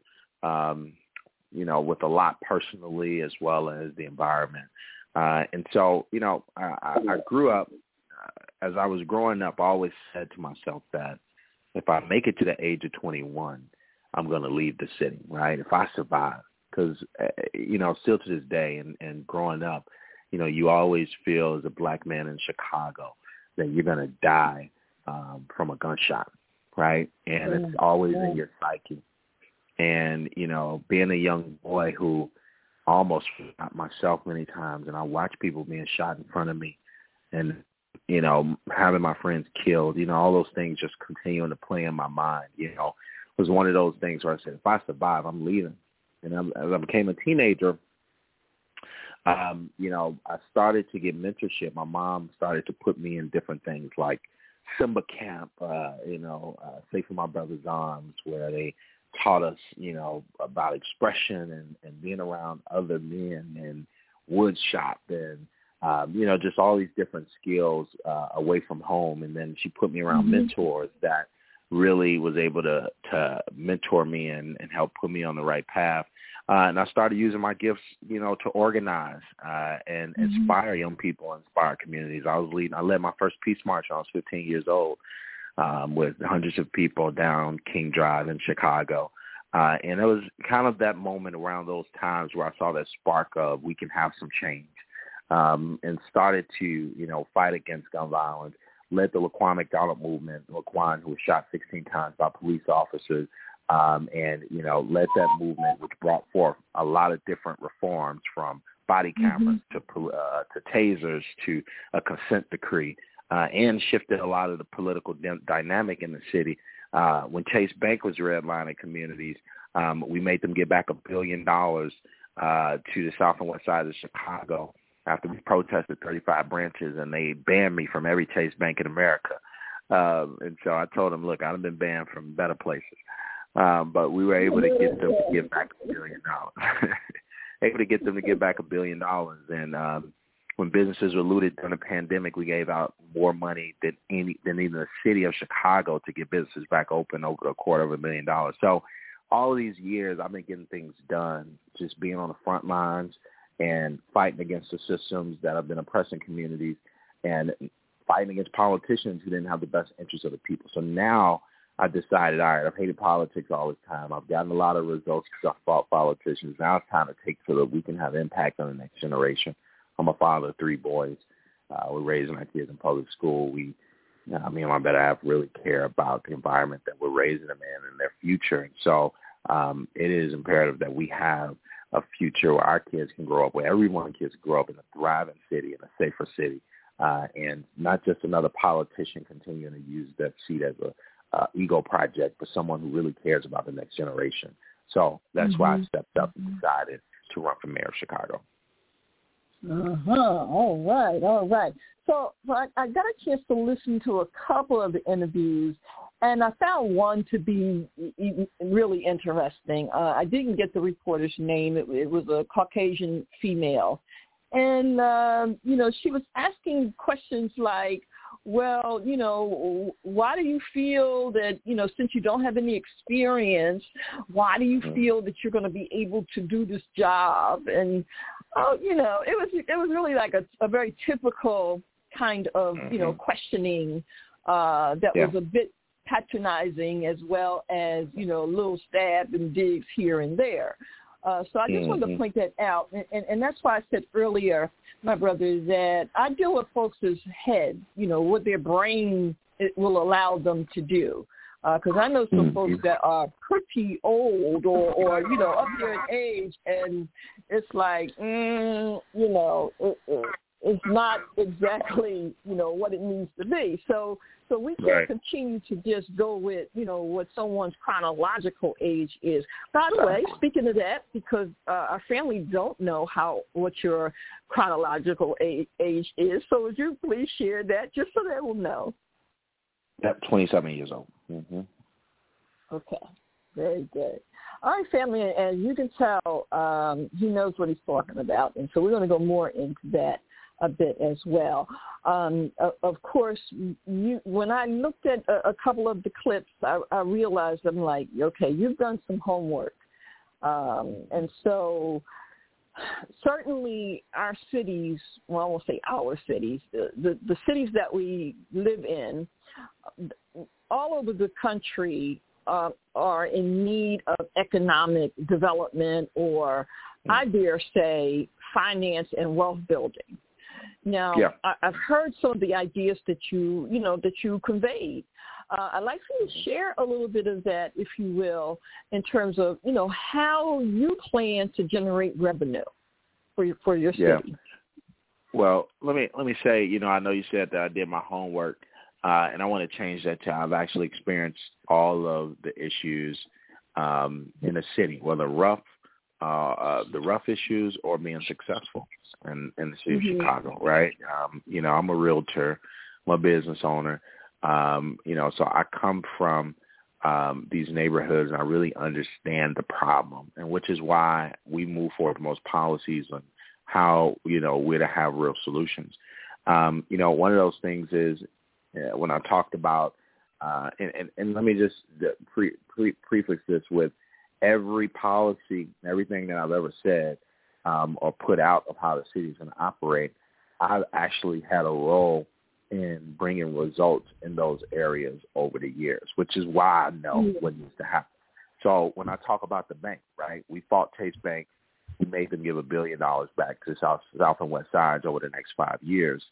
with a lot personally as well as the environment. And so, I grew up, as I was growing up, I always said to myself that if I make it to the age of 21, I'm going to leave the city, right? If I survive, because, still to this day and growing up, you always feel as a black man in Chicago that you're going to die from a gunshot. right? And it's always in your psyche. And, you know, being a young boy who almost shot myself many times, and I watch people being shot in front of me, and, you know, having my friends killed, you know, all those things just continuing to play in my mind, you know. It was one of those things where I said, if I survive, I'm leaving. And as I became a teenager, you know, I started to get mentorship. My mom started to put me in different things like Simba Camp, you know, Safe in My Brother's Arms, where they taught us, you know, about expression and being around other men, and wood shop, and, you know, just all these different skills away from home. And then she put me around mentors that really was able to mentor me and help put me on the right path. And I started using my gifts, you know, to organize and inspire young people, inspire communities. I led my first peace march when I was 15 years old with hundreds of people down King Drive in Chicago. And it was kind of that moment around those times where I saw that spark of we can have some change, and started to, you know, fight against gun violence. Led the Laquan McDonald movement, Laquan, who was shot 16 times by police officers, and, you know, led that movement, which brought forth a lot of different reforms, from body cameras to tasers to a consent decree, and shifted a lot of the political dynamic in the city. When Chase Bank was redlining communities, we made them give back $1 billion to the south and west side of Chicago, after we protested 35 branches, and they banned me from every Chase Bank in America. And so I told them, look, I've been banned from better places. But we were able to get them to give back $1 billion. Able to get them to give back $1 billion. And when businesses were looted during the pandemic, we gave out more money than even the city of Chicago to get businesses back open, over $250,000. So all of these years, I've been getting things done, just being on the front lines and fighting against the systems that have been oppressing communities, and fighting against politicians who didn't have the best interests of the people. So now I decided, all right, I've hated politics all this time. I've gotten a lot of results because I fought politicians. Now it's time to take so that we can have impact on the next generation. I'm a father of 3 boys. We're raising our kids in public school. Me and my better half really care about the environment that we're raising them in and their future. And so it is imperative that we have a future where our kids can grow up, where everyone kids grow up in a thriving city, in a safer city, and not just another politician continuing to use that seat as a ego project, but someone who really cares about the next generation. So that's why I stepped up and decided to run for mayor of Chicago. All right. So I got a chance to listen to a couple of the interviews, and I found one to be really interesting. I didn't get the reporter's name. It was a Caucasian female. And, you know, she was asking questions like, well, you know, why do you feel that, you know, since you don't have any experience, why do you feel that you're going to be able to do this job? And, you know, it was really like a very typical kind of, you know, questioning that was a bit patronizing, as well as, you know, a little stab and digs here and there. So I just wanted to point that out. And that's why I said earlier, my brother, that I deal with folks' heads, you know, what their brain will allow them to do. Because I know some folks that are pretty old or, you know, up there in age, and it's like, you know, it's not exactly, you know, what it needs to be. So we can't continue to just go with, you know, what someone's chronological age is. By the way, speaking of that, because our family don't know what your chronological age is, so would you please share that just so they will know? Yep, 27 years old. Okay, very good. All right, family, as you can tell, he knows what he's talking about, and so we're going to go more into that a bit as well. Of course, when I looked at a couple of the clips, I realized, I'm like, okay, you've done some homework. And so certainly our cities, well, I won't say our cities, the cities that we live in, all over the country are in need of economic development, or I dare say finance and wealth building. Now, I've heard some of the ideas that you conveyed. I'd like for you to share a little bit of that, if you will, in terms of, how you plan to generate revenue for your city. Well, let me say, I know you said that I did my homework, and I want to change that to I've actually experienced all of the issues in the city, whether the rough issues or being successful in the city of Chicago, right? I'm a realtor, I'm a business owner, so I come from these neighborhoods, and I really understand the problem, and which is why we move forward with most policies on how, we're to have real solutions. One of those things is when I talked about, and let me just prefix this with every policy, everything that I've ever said or put out of how the city is going to operate, I've actually had a role in bringing results in those areas over the years, which is why I know what needs to happen. So when I talk about the bank, right, we fought Chase Bank. We made them give $1 billion back to South and West Sides over the next 5 years.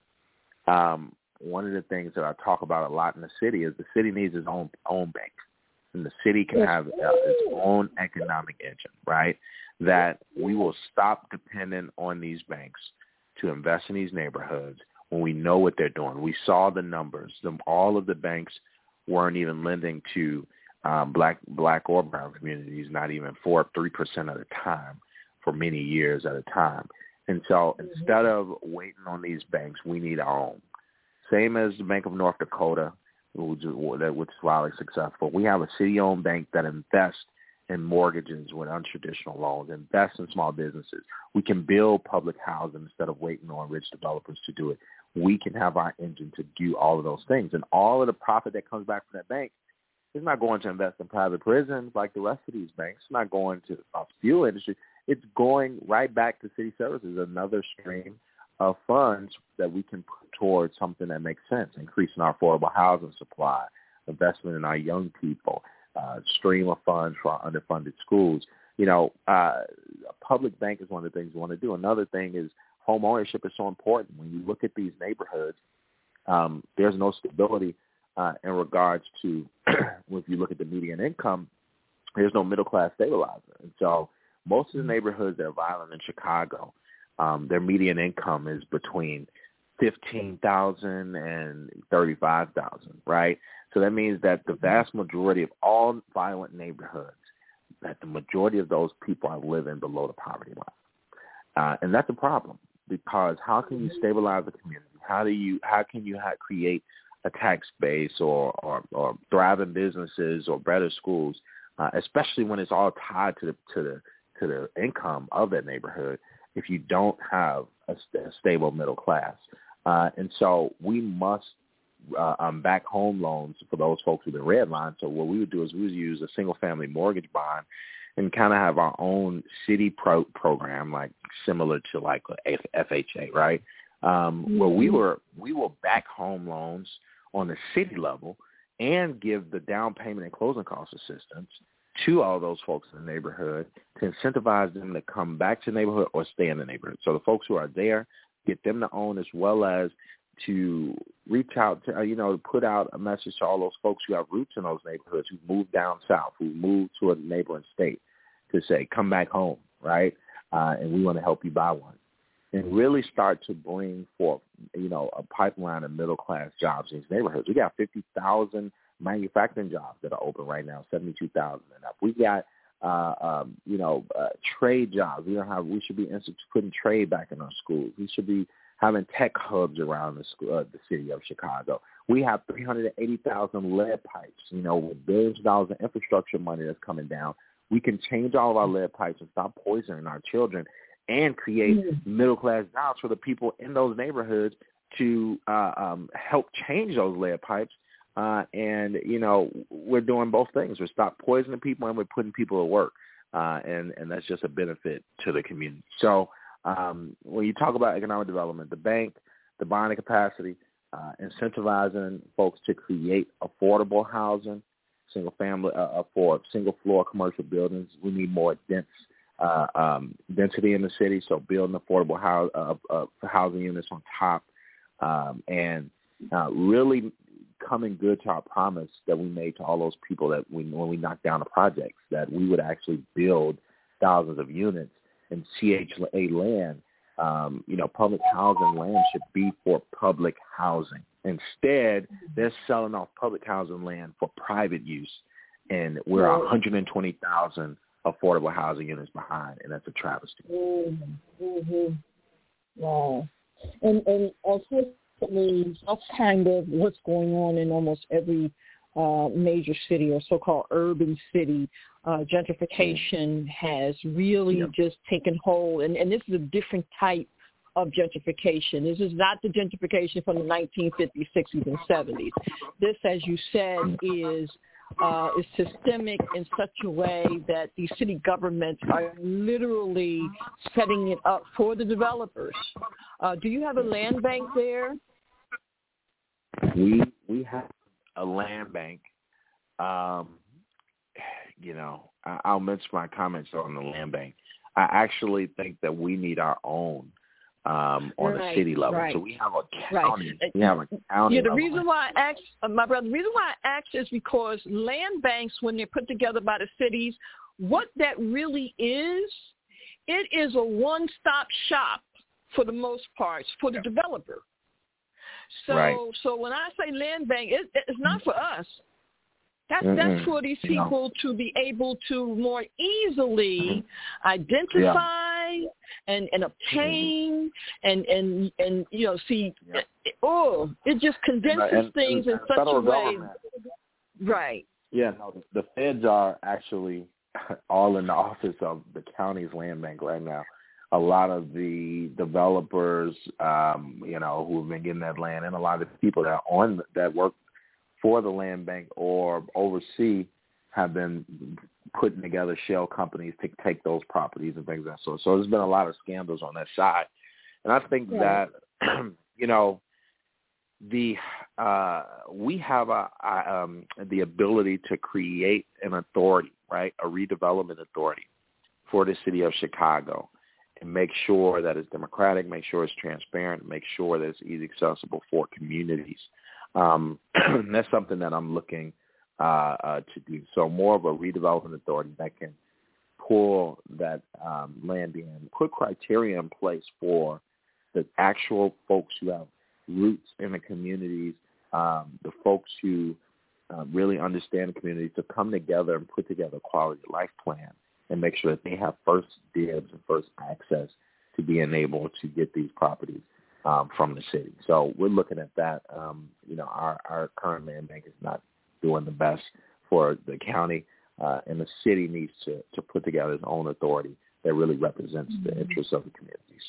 One of the things that I talk about a lot in the city is the city needs its own bank. And the city can have its own economic engine, right? That we will stop depending on these banks to invest in these neighborhoods when we know what they're doing. We saw the numbers. All of the banks weren't even lending to black or brown communities, not even 3% of the time for many years at a time. And so instead of waiting on these banks, we need our own. Same as the Bank of North Dakota, which is wildly successful. We have a city-owned bank that invests in mortgages with untraditional loans, invests in small businesses. We can build public housing instead of waiting on rich developers to do it. We can have our engine to do all of those things. And all of the profit that comes back from that bank is not going to invest in private prisons like the rest of these banks. It's not going to the fuel industry. It's going right back to city services, another stream of funds that we can put towards something that makes sense, increasing our affordable housing supply, investment in our young people, stream of funds for our underfunded schools. A public bank is one of the things we want to do. Another thing is home ownership is so important. When you look at these neighborhoods, there's no stability in regards to, if you look at the median income, there's no middle-class stabilizer. And so most of the neighborhoods that are violent in Chicago, their median income is between $15,000 and $35,000, right? So that means that the vast majority of all violent neighborhoods, that the majority of those people are living below the poverty line. And that's a problem, because how can you stabilize the community? How can you create a tax base or thriving businesses or better schools, especially when it's all tied to the income of that neighborhood, if you don't have a stable middle class? And so we must back home loans for those folks with the red line. So what we would do is we would use a single-family mortgage bond and kind of have our own city program, like similar to like a FHA, right? Where we will back home loans on the city level and give the down payment and closing cost assistance to all those folks in the neighborhood to incentivize them to come back to the neighborhood or stay in the neighborhood. So the folks who are there, get them to own, as well as to reach out to, put out a message to all those folks who have roots in those neighborhoods, who moved down south, who moved to a neighboring state, to say, come back home, right? And we want to help you buy one. And really start to bring forth, a pipeline of middle-class jobs in these neighborhoods. We got 50,000 manufacturing jobs that are open right now, 72,000 and up. We got, trade jobs. We should be putting trade back in our schools. We should be having tech hubs around the city of Chicago. We have 380,000 lead pipes, with billions of dollars in infrastructure money that's coming down. We can change all of our lead pipes and stop poisoning our children and create middle-class jobs for the people in those neighborhoods to help change those lead pipes. And we're doing both things. We're stopping poisoning people and we're putting people to work. And that's just a benefit to the community. So when you talk about economic development, the bank, the bonding capacity, incentivizing folks to create affordable housing, single-family for single-floor commercial buildings. We need more dense density in the city, so building affordable housing units on top, and really coming good to our promise that we made to all those people that when we knocked down the projects, that we would actually build thousands of units in CHA land. Public housing land should be for public housing. Instead, they're selling off public housing land for private use, and we're 120,000 affordable housing units behind, and that's a travesty. Mm-hmm. Wow. And unfortunately, that's kind of what's going on in almost every major city or so-called urban city. Gentrification has really just taken hold, and this is a different type of gentrification. This is not the gentrification from the 1950s, 60s, and 70s. This, as you said, is systemic in such a way that the city governments are literally setting it up for the developers. Do you have a land bank there? We have a land bank. I'll mention my comments on the land bank. I actually think that we need our own on the city level. Right. So we have a county. Right. We have a county. Yeah, the reason why I asked, my brother, the reason why I asked is because land banks, when they're put together by the cities, what that really is, it is a one-stop shop for the most part for the developer. So, so when I say land bank, it's not for us. That's for these people to be able to more easily identify and obtain and see. It just condenses things in such a way. Right. Yeah. No, the feds are actually all in the office of the county's land bank right now. A lot of the developers, who have been getting that land, and a lot of the people that work for the land bank or oversee have been putting together shell companies to take those properties and things of that sort. So there's been a lot of scandals on that side. And I think that, we have the ability to create an authority, right, a redevelopment authority for the city of Chicago, and make sure that it's democratic, make sure it's transparent, make sure that it's easy accessible for communities. That's something that I'm looking to do. So more of a redevelopment authority that can pull that land in, put criteria in place for the actual folks who have roots in the communities, the folks who really understand the community, to come together and put together a quality of life plan and make sure that they have first dibs and first access to being able to get these properties from the city. So we're looking at that. Our current land bank is not doing the best for the county, and the city needs to put together its own authority that really represents the interests of the communities.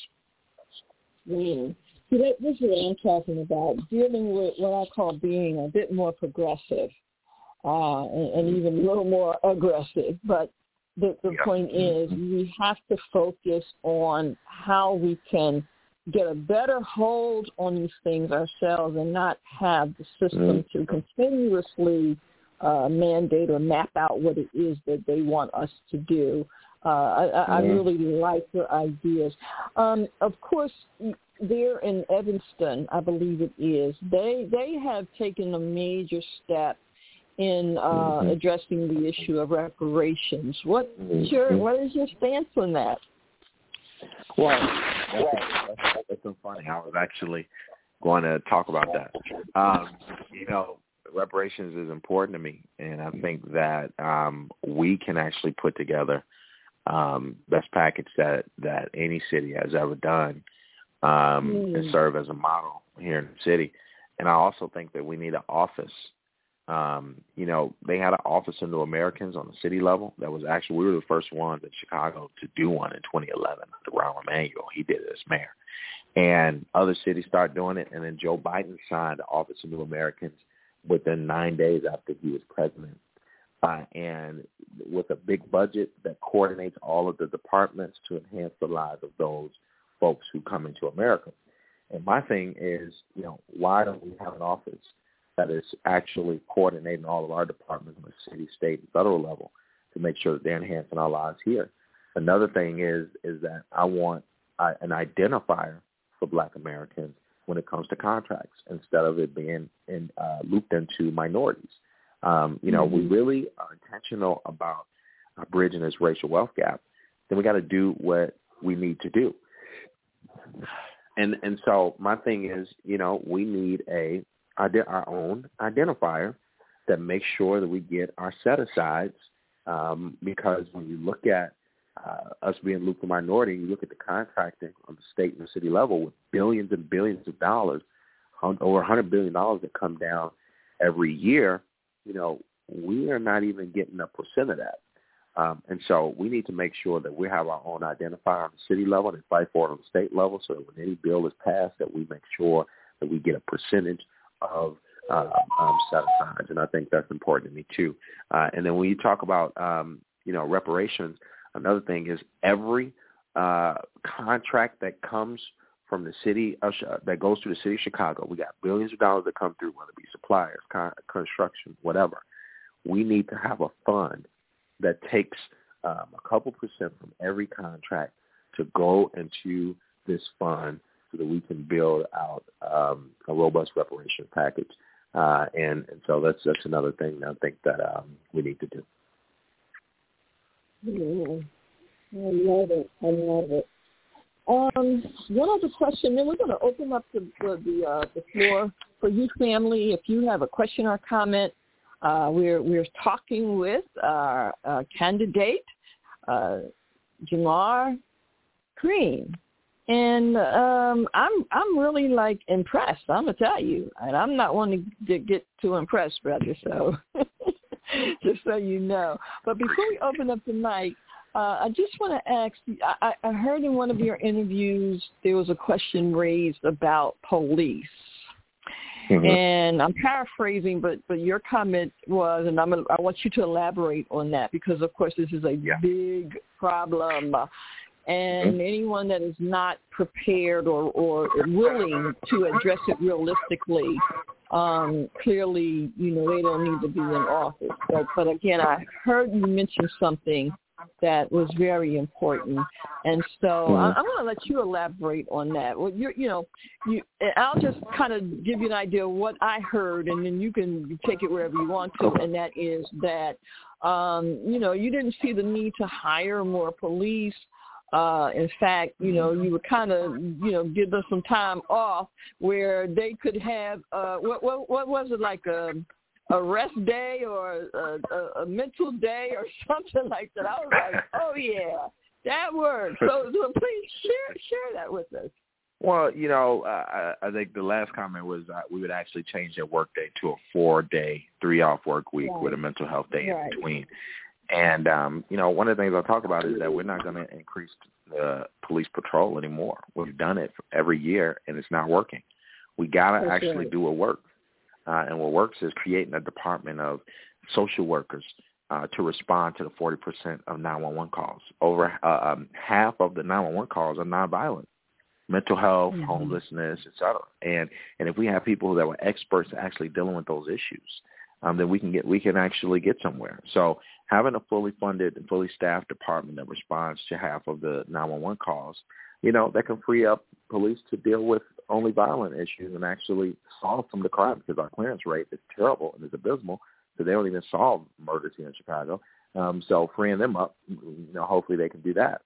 See, this is what I'm talking about, dealing with what I call being a bit more progressive and even a little more aggressive. But the point is we have to focus on how we can get a better hold on these things ourselves and not have the system to continuously mandate or map out what it is that they want us to do. I really like your ideas. Of course, there in Evanston, I believe it is, they have taken a major step in addressing the issue of reparations. What is your stance on that? Well, that's so funny. I was actually going to talk about that. Reparations is important to me, and I think that we can actually put together best package that any city has ever done and serve as a model here in the city. And I also think that we need an office. They had an office of New Americans on the city level. That was actually, we were the first ones in Chicago to do one in 2011. Rahm Emanuel, he did it as mayor. And other cities started doing it. And then Joe Biden signed the Office of New Americans within 9 days after he was president. And with a big budget that coordinates all of the departments to enhance the lives of those folks who come into America. And my thing is, why don't we have an office that is actually coordinating all of our departments on the city, state, and federal level to make sure that they're enhancing our lives here? Another thing is that I want an identifier for Black Americans when it comes to contracts instead of it being looped into minorities. We really are intentional about bridging this racial wealth gap. Then we got to do what we need to do. And so my thing is, we need our own identifier that makes sure that we get our set-asides, because when you look at us being looped to minority, you look at the contracting on the state and the city level with billions and billions of dollars, over $100 billion that come down every year, we are not even getting a percent of that. And so we need to make sure that we have our own identifier on the city level and fight for it on the state level, so that when any bill is passed, that we make sure that we get a percentage of set-asides. And I think that's important to me too. And then when you talk about, reparations, another thing is every contract that comes from the city that goes to the city of Chicago, we got billions of dollars that come through, whether it be suppliers, construction, whatever. We need to have a fund that takes a couple percent from every contract to go into this fund so that we can build out a robust reparation package. And so that's another thing that I think that we need to do. I love it. One other question, then we're going to open up the floor for you, family. If you have a question or comment, we're talking with our candidate, Jamar Green, and I'm really impressed. I'm gonna tell you, and I'm not one to get too impressed, brother. So just so you know. But before we open up the mic, I just want to ask you, I heard in one of your interviews there was a question raised about police. Mm-hmm. And I'm paraphrasing, but your comment was, and I want you to elaborate on that, because, of course, this is a big problem. And anyone that is not prepared or willing to address it realistically, clearly, they don't need to be in office. But again, I heard you mention something that was very important, and so I'm going to let you elaborate on that. Well, I'll just kind of give you an idea of what I heard, and then you can take it wherever you want to. And that is that, you didn't see the need to hire more police. In fact, you would kind of, give them some time off where they could have what was it, like a rest day or a mental day or something like that. I was like, oh yeah, that works. So please share that with us. Well, I think the last comment was we would actually change their work day to a 4-day, 3-off work week with a mental health day in between. And, one of the things I'll talk about is that we're not going to increase the police patrol anymore. We've done it every year, and it's not working. We got to actually do what works. And what works is creating a department of social workers to respond to the 40% of 911 calls. Over half of the 911 calls are nonviolent. Mental health, homelessness, et cetera. And if we have people that were experts actually dealing with those issues, then we can actually get somewhere. So having a fully funded and fully staffed department that responds to half of the 911 calls, that can free up police to deal with only violent issues and actually solve some of the crime, because our clearance rate is terrible and is abysmal. So they don't even solve murders here in Chicago. So freeing them up, hopefully they can do that.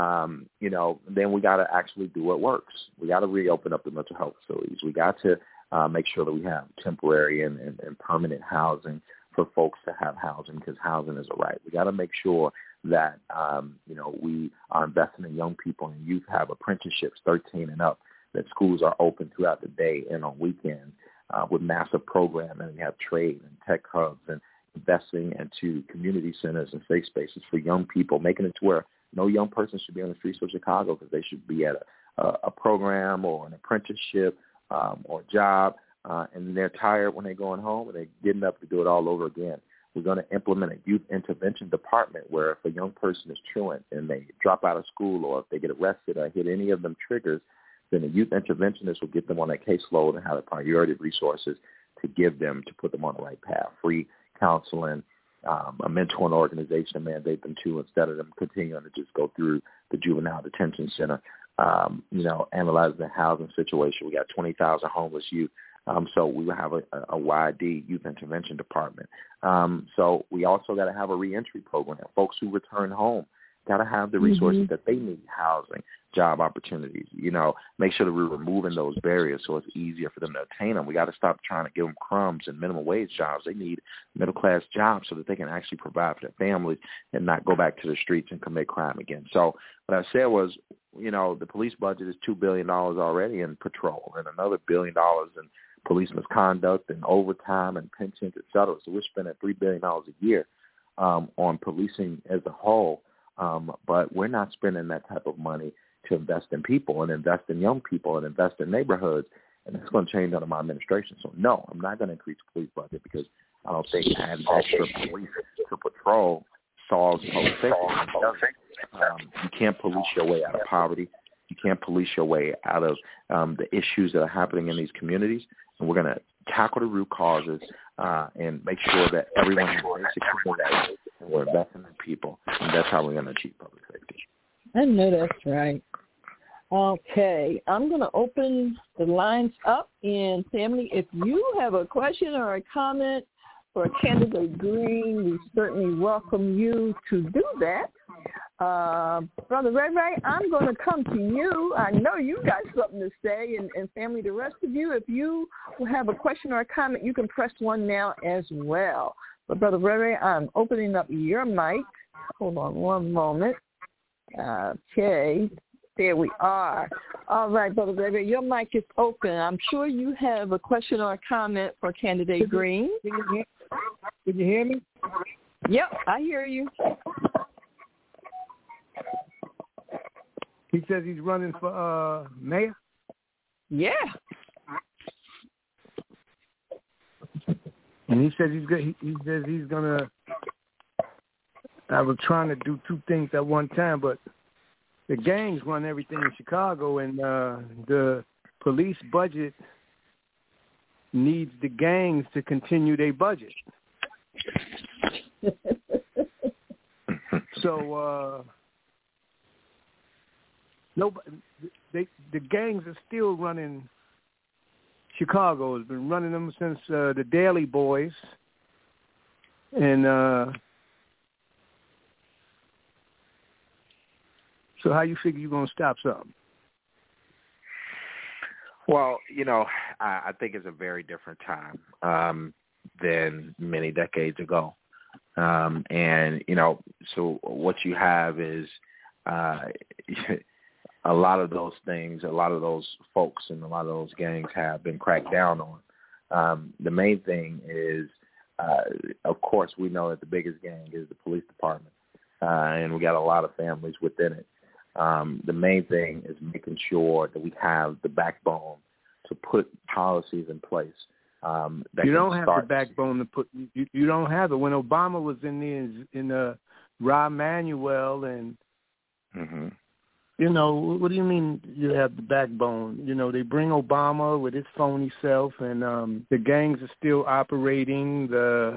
Then we got to actually do what works. We got to reopen up the mental health facilities. We got to make sure that we have temporary and permanent housing for folks to have housing, because housing is a right. We got to make sure that, we are investing in young people and youth have apprenticeships 13 and up, that schools are open throughout the day and on weekends with massive programming. We have trade and tech hubs and investing into community centers and safe spaces for young people, making it to where no young person should be on the streets of Chicago, because they should be at a program or an apprenticeship or job, and they're tired when they're going home and they're getting up to do it all over again. We're going to implement a youth intervention department where if a young person is truant and they drop out of school, or if they get arrested or hit any of them triggers, then the youth interventionist will get them on that caseload and have the priority resources to give them, to put them on the right path. Free counseling, a mentoring organization to mandate them to, instead of them continuing to just go through the juvenile detention center. Analyzing the housing situation. We got 20,000 homeless youth. So we will have a YD, Youth Intervention Department. So we also got to have a reentry program. Folks who return home got to have the resources that they need, housing, job opportunities, make sure that we're removing those barriers so it's easier for them to attain them. We got to stop trying to give them crumbs and minimum wage jobs. They need middle-class jobs so that they can actually provide for their families and not go back to the streets and commit crime again. So what I said was, the police budget is $2 billion already in patrol and another $1 billion in police misconduct and overtime and pensions, et cetera. So we're spending $3 billion a year on policing as a whole. But we're not spending that type of money to invest in people and invest in young people and invest in neighborhoods. And it's going to change under my administration. So, no, I'm not going to increase the police budget because I don't think adding extra police to patrol solves public safety. You can't police your way out of poverty. You can't police your way out of the issues that are happening in these communities. And we're going to tackle the root causes and make sure that everyone has basic security, and we're investing in people. And that's how we're going to achieve public safety. I know that's right. Okay, I'm going to open the lines up. And, family, if you have a question or a comment for Candidate Green, we certainly welcome you to do that. Brother Ray, I'm going to come to you. I know you got something to say, and family, the rest of you, if you have a question or a comment, you can press 1 now as well. But Brother Ray, I'm opening up your mic. Hold on one moment. Okay, there we are. All right, Brother Ray, your mic is open. I'm sure you have a question or a comment for Candidate Green. Can you hear me? Yep, I hear you. He says he's running for mayor? Yeah. And he says he's gonna. I was trying to do 2 things at one time, but the gangs run everything in Chicago, and the police budget needs the gangs to continue their budget. So the gangs are still running Chicago. Has been running them since the Daily Boys, and so how you figure you're gonna stop something? Well, I think it's a very different time than many decades ago. And, so what you have is a lot of those things, a lot of those folks and a lot of those gangs have been cracked down on. The main thing is, of course, we know that the biggest gang is the police department, and we got a lot of families within it. The main thing is making sure that we have the backbone to put policies in place. You don't have the backbone to put. You don't have it. When Obama was in Rahm Emanuel and what do you mean you have the backbone? They bring Obama with his phony self, and the gangs are still operating.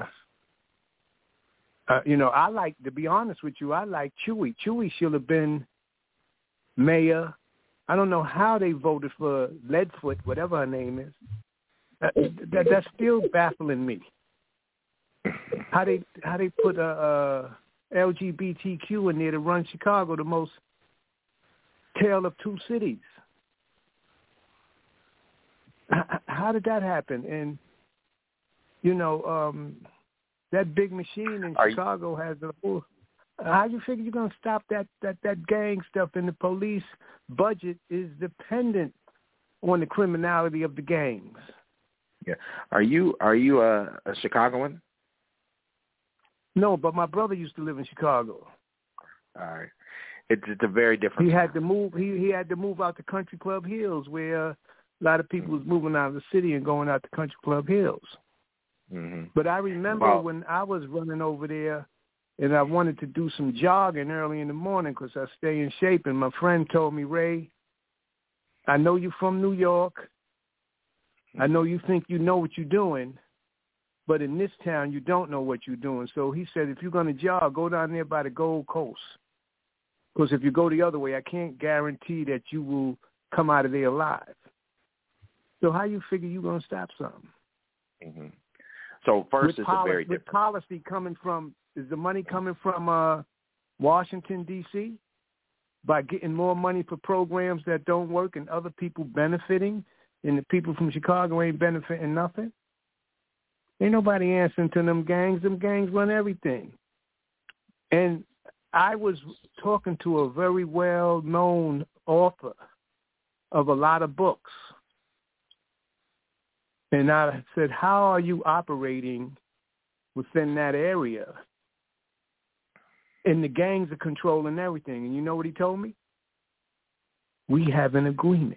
I like, to be honest with you, I like Chewy. Chewy should have been mayor. I don't know how they voted for Leadfoot, whatever her name is. That's still baffling me. How they put LGBTQ in there to run Chicago, the most tale of 2 cities. How did that happen? And that big machine in Chicago has the whole. How do you figure you're gonna stop that gang stuff? And the police budget is dependent on the criminality of the gangs. Yeah. Are you a Chicagoan? No, but my brother used to live in Chicago. All right. It's a very different. He had to move. He had to move out to Country Club Hills, where a lot of people was moving out of the city and going out to Country Club Hills. Mm-hmm. But I remember when I was running over there, and I wanted to do some jogging early in the morning because I stay in shape. And my friend told me, Ray, I know you're from New York. I know you think you know what you're doing, But in this town, you don't know what you're doing. So he said, if you're going to jog, go down there by the Gold Coast. Because if you go the other way, I can't guarantee that you will come out of there alive. So how you figure you're going to stop something? Mm-hmm. So first, it's a very different. With policy coming from, is the money coming from Washington, D.C., by getting more money for programs that don't work and other people benefiting, and the people from Chicago ain't benefiting nothing? Ain't nobody answering to them gangs. Them gangs run everything. And I was talking to a very well-known author of a lot of books. And I said, how are you operating within that area? And the gangs are controlling everything. And you know what he told me? We have an agreement.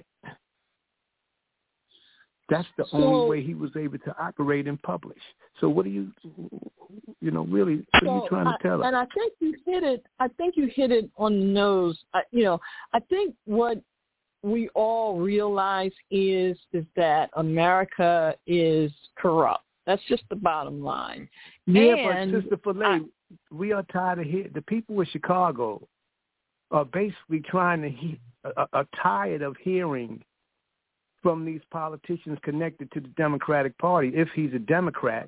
That's the only way he was able to operate and publish. So what are you really, what are you trying to tell us? And I think you hit it. I think you hit it on the nose. I think what we all realize is that America is corrupt. That's just the bottom line. Yeah, and but Sister Filet, we are tired of hearing. The people of Chicago are basically are tired of hearing from these politicians connected to the Democratic Party, if he's a Democrat,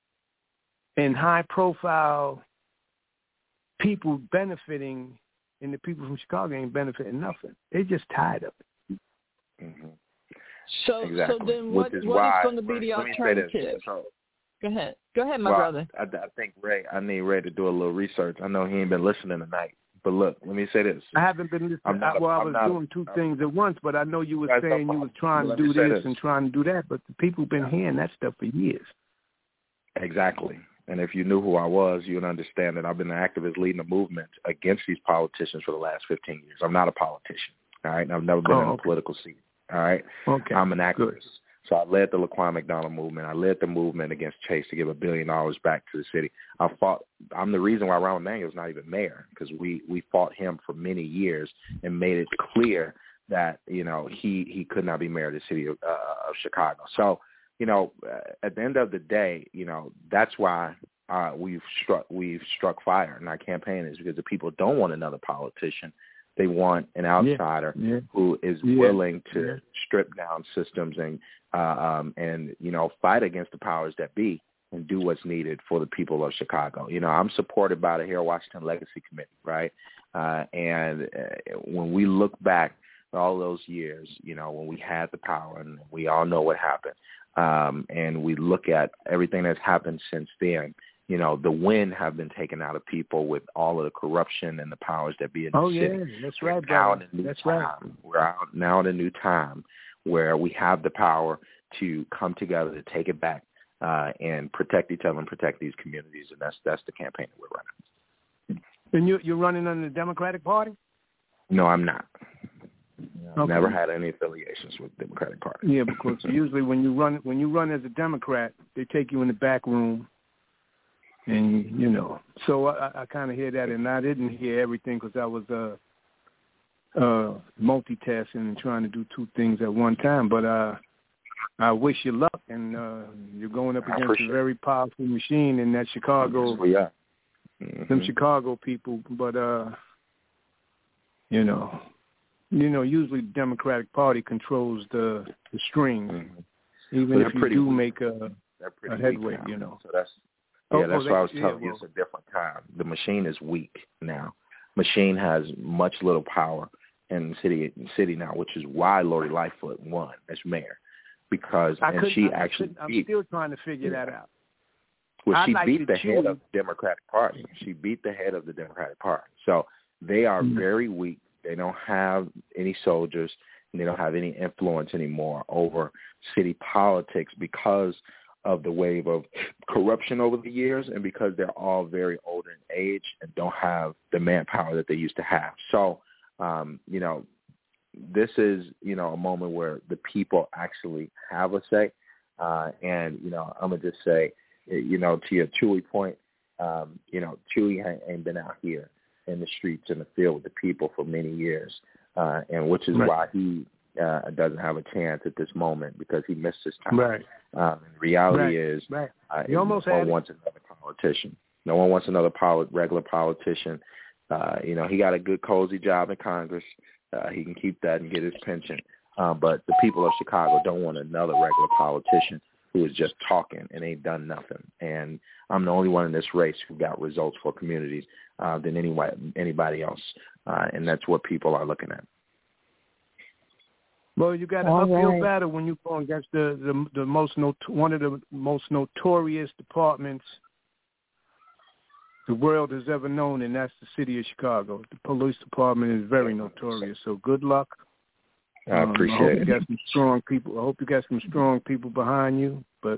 and high-profile people benefiting, and the people from Chicago ain't benefiting nothing. They're just tired of it. Mm-hmm. So then what is going to be the alternative? Go ahead, my brother. I think I need Ray to do a little research. I know he ain't been listening tonight. But look, let me say this. I haven't been listening. I was doing two things at once, but I know you were saying you was trying to do this and trying to do that, but the people been hearing that stuff for years. Exactly. And if you knew who I was, you would understand that I've been an activist leading a movement against these politicians for the last 15 years. I'm not a politician, all right? And I've never been in a political seat, all right? Okay. I'm an activist. Good. So I led the Laquan McDonald movement. I led the movement against Chase to give $1 billion back to the city. I'm the reason why Rahm Emanuel's not even mayor, because we fought him for many years and made it clear that, he could not be mayor of the city of Chicago. So, at the end of the day, that's why we've struck fire in our campaign, is because the people don't want another politician. They want an outsider who is willing to strip down systems and fight against the powers that be and do what's needed for the people of Chicago. I'm supported by the Harold Washington Legacy Committee, right? And when we look back at all those years, when we had the power, and we all know what happened, and we look at everything that's happened since then, the wind have been taken out of people with all of the corruption and the powers that be in the city. Oh, yeah, that's right, brother. Right. We're out now in a new time where we have the power to come together to take it back and protect each other and protect these communities, and that's the campaign that we're running. And you're running under the Democratic Party? No, I'm not. I've never had any affiliations with the Democratic Party. Yeah, because usually when you run as a Democrat, they take you in the back room. And, so I kind of hear that, and I didn't hear everything because I was multitasking and trying to do two things at one time. But I wish you luck, and you're going up against a very powerful machine in that Chicago, them Chicago people. But, usually the Democratic Party controls the strings, even if you do make a headway, So that's why I was telling you it's a different time. The machine is weak now. Machine has much little power in the city now, which is why Lori Lightfoot won as mayor, because I'm still trying to figure that out. Well, she beat the head of the Democratic Party. She beat the head of the Democratic Party. So they are very weak. They don't have any soldiers, and they don't have any influence anymore over city politics because of the wave of corruption over the years, and because they're all very old in age and don't have the manpower that they used to have. So, this is, a moment where the people actually have a say. And, I'm going to just say, to your Chewy point, Chewy ain't been out here in the streets, in the field with the people for many years, and which is why he doesn't have a chance at this moment because he missed his time. Right. The reality is, right. No one wants another politician. No one wants another regular politician. He got a good, cozy job in Congress. He can keep that and get his pension. But the people of Chicago don't want another regular politician who is just talking and ain't done nothing. And I'm the only one in this race who got results for communities than anybody else. And that's what people are looking at. Well, you got an uphill battle when you go against one of the most notorious departments the world has ever known, and that's the city of Chicago. The police department is very notorious. So good luck. I appreciate it. You got some strong people. I hope you got some strong people behind you. But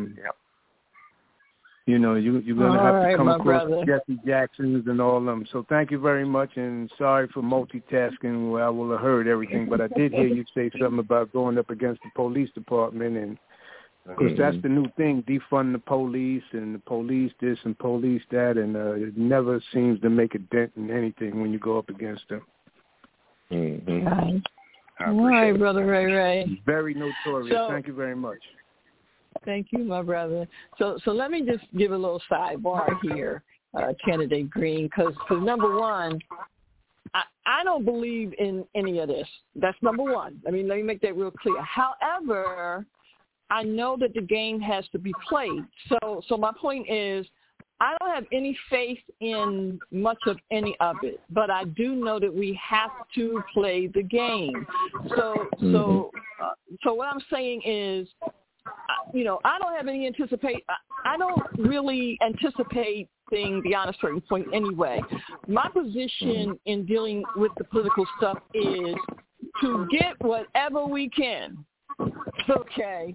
you're gonna have to come across Jesse Jacksons and all of them. So thank you very much, and sorry for multitasking. Well, I will have heard everything, but I did hear you say something about going up against the police department, and because that's the new thing, defund the police and the police this and police that, and it never seems to make a dent in anything when you go up against them. Right. All right, Brother Ray. Very notorious. Thank you very much. Thank you, my brother. So let me just give a little sidebar here, Candidate Green, because number one, I don't believe in any of this. That's number one. I mean, let me make that real clear. However, I know that the game has to be played. So my point is, I don't have any faith in much of any of it, but I do know that we have to play the game. So what I'm saying is, I don't have any I don't really anticipate things beyond a certain point anyway. My position in dealing with the political stuff is to get whatever we can. Okay.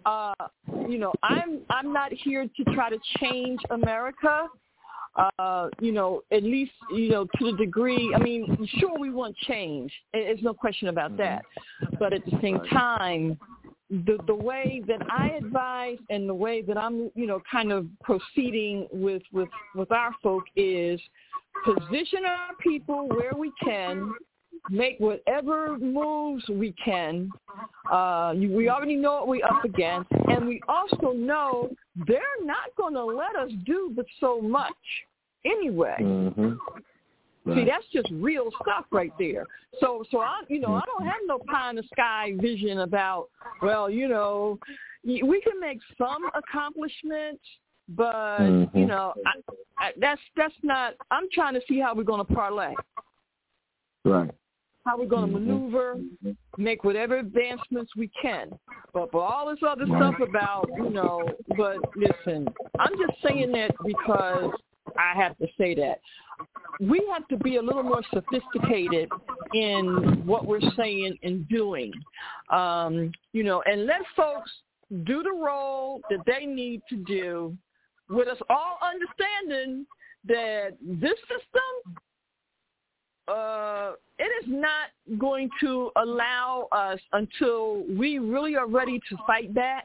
I'm not here to try to change America. At least, to the degree, I mean, sure, we want change. There's no question about that. But at the same time, the way that I advise and the way that I'm, kind of proceeding with our folk is position our people where we can, make whatever moves we can. We already know what we're up against, and we also know they're not going to let us do but so much anyway. Right. See, that's just real stuff right there. So I don't have no pie in the sky vision about, we can make some accomplishments, but that's not. I'm trying to see how we're going to parlay. Right. How we're going to maneuver, make whatever advancements we can. But for all this other stuff about, but listen, I'm just saying that because I have to say that. We have to be a little more sophisticated in what we're saying and doing, and let folks do the role that they need to do, with us all understanding that this system, it is not going to allow us until we really are ready to fight back.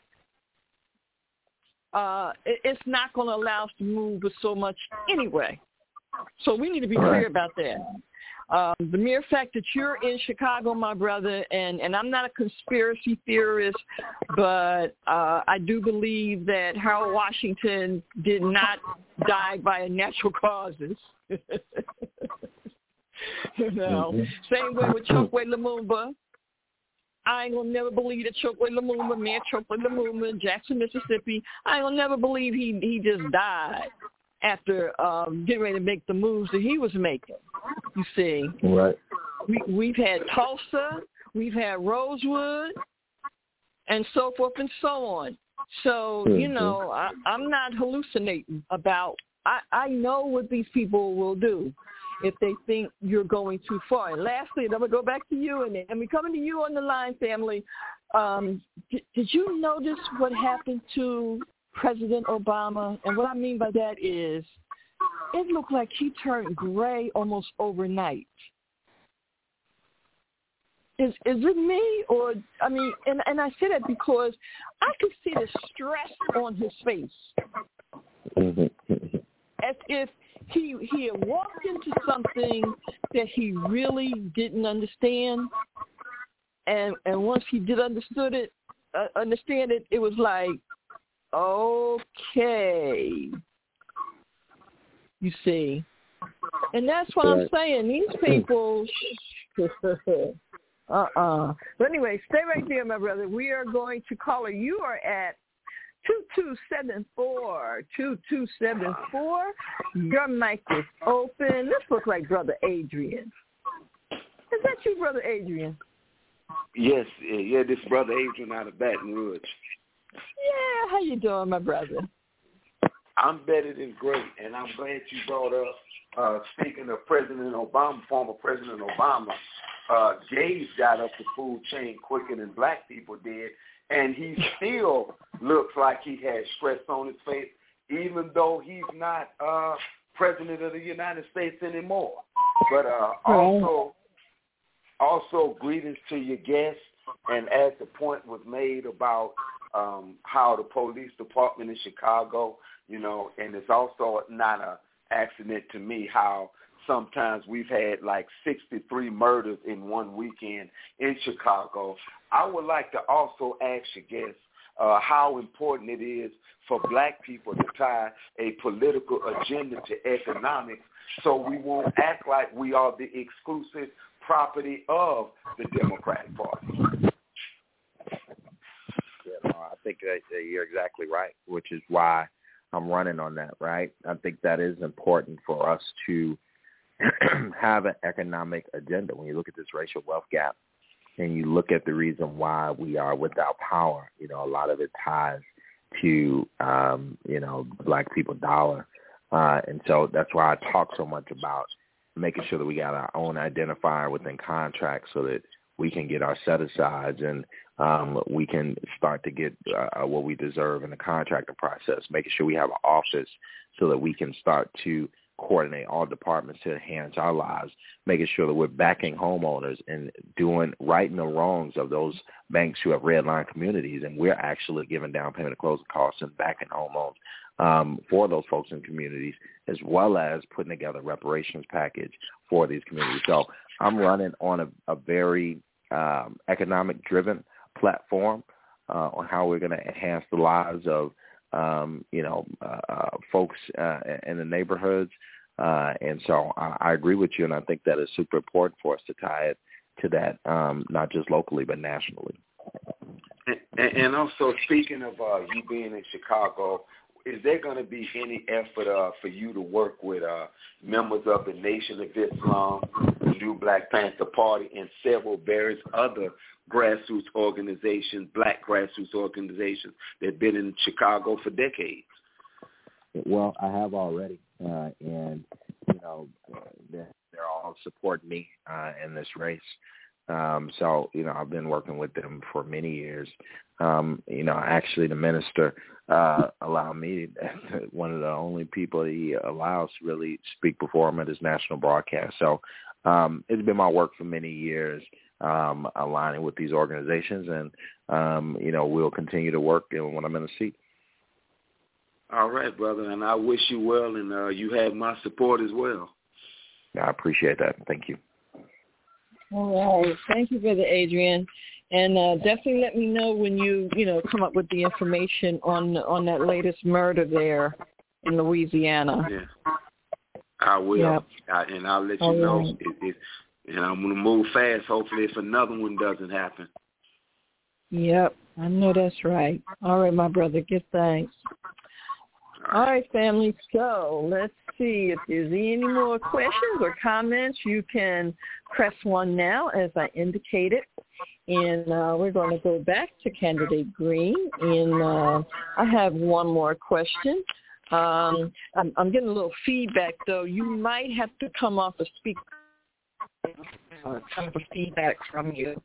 It's not going to allow us to move with so much anyway. So we need to be clear about that. The mere fact that you're in Chicago, my brother, and I'm not a conspiracy theorist, but I do believe that Harold Washington did not die by natural causes. Same way with Chokwe Lumumba. I ain't gonna never believe that Chokwe Lumumba, Mayor Chokwe Lumumba in Jackson, Mississippi, I ain't gonna never believe he just died after getting ready to make the moves that he was making. You see, right? We've had Tulsa, we've had Rosewood, and so forth and so on. So I'm not hallucinating about. I know what these people will do if they think you're going too far. And lastly, I'm going to go back to you, and we're coming to you on the line, family. Did you notice what happened to President Obama? And what I mean by that is it looked like he turned gray almost overnight. Is it me? Or, I mean, and I say that because I could see the stress on his face. As if he had walked into something that he really didn't understand, And once he did understand it, it was like, okay, you see. And that's what I'm saying. These people, But anyway, stay right there, my brother. We are going to call it. You are at 2274. Your mic is open. This looks like Brother Adrian. Is that you, Brother Adrian? Yes, this Brother Adrian out of Baton Rouge. Yeah, how you doing, my brother? I'm better than great, and I'm glad you brought up, speaking of President Obama, former President Obama, gays got up the food chain quicker than black people did, and he still looks like he has stress on his face, even though he's not President of the United States anymore. But also greetings to your guests, and as the point was made about how the police department in Chicago, and it's also not an accident to me how sometimes we've had like 63 murders in one weekend in Chicago. I would like to also ask your guests how important it is for black people to tie a political agenda to economics so we won't act like we are the exclusive property of the Democratic Party. I think that you're exactly right, which is why I'm running on that, right? I think that is important for us to have an economic agenda. When you look at this racial wealth gap and you look at the reason why we are without power, a lot of it ties to, the black people dollar. And so that's why I talk so much about making sure that we got our own identifier within contracts so that we can get our set-asides and we can start to get what we deserve in the contracting process, making sure we have an office so that we can start to coordinate all departments to enhance our lives, making sure that we're backing homeowners and righting the wrongs of those banks who have redline communities, and we're actually giving down payment of closing costs and backing home loans for those folks in communities, as well as putting together a reparations package for these communities. So I'm running on a very economic-driven platform on how we're going to enhance the lives of folks in the neighborhoods. And so I agree with you, and I think that is super important for us to tie it to that, not just locally, but nationally. And also, speaking of you being in Chicago, is there going to be any effort for you to work with members of the Nation of Islam, the New Black Panther Party, and several various other grassroots organizations, black grassroots organizations that have been in Chicago for decades? Well, I have already, and they're all supporting me in this race. So I've been working with them for many years. Actually, the minister allowed me, one of the only people he allows to really speak before him at his national broadcast. So it's been my work for many years, aligning with these organizations, and we'll continue to work when I'm in the seat. All right, brother, and I wish you well, and you have my support as well. I appreciate that. Thank you. All right. Thank you, Brother Adrian. And definitely let me know when you come up with the information on that latest murder there in Louisiana. Yeah, I will. Yep. And I'll let you know. And I'm going to move fast, hopefully, if another one doesn't happen. Yep, I know that's right. All right, my brother, give thanks. All right, family, so let's see if there's any more questions or comments. You can press 1 now, as I indicated. And we're going to go back to Candidate Green. And I have one more question. I'm getting a little feedback, though. You might have to come off a speaker. Kind of a feedback from you.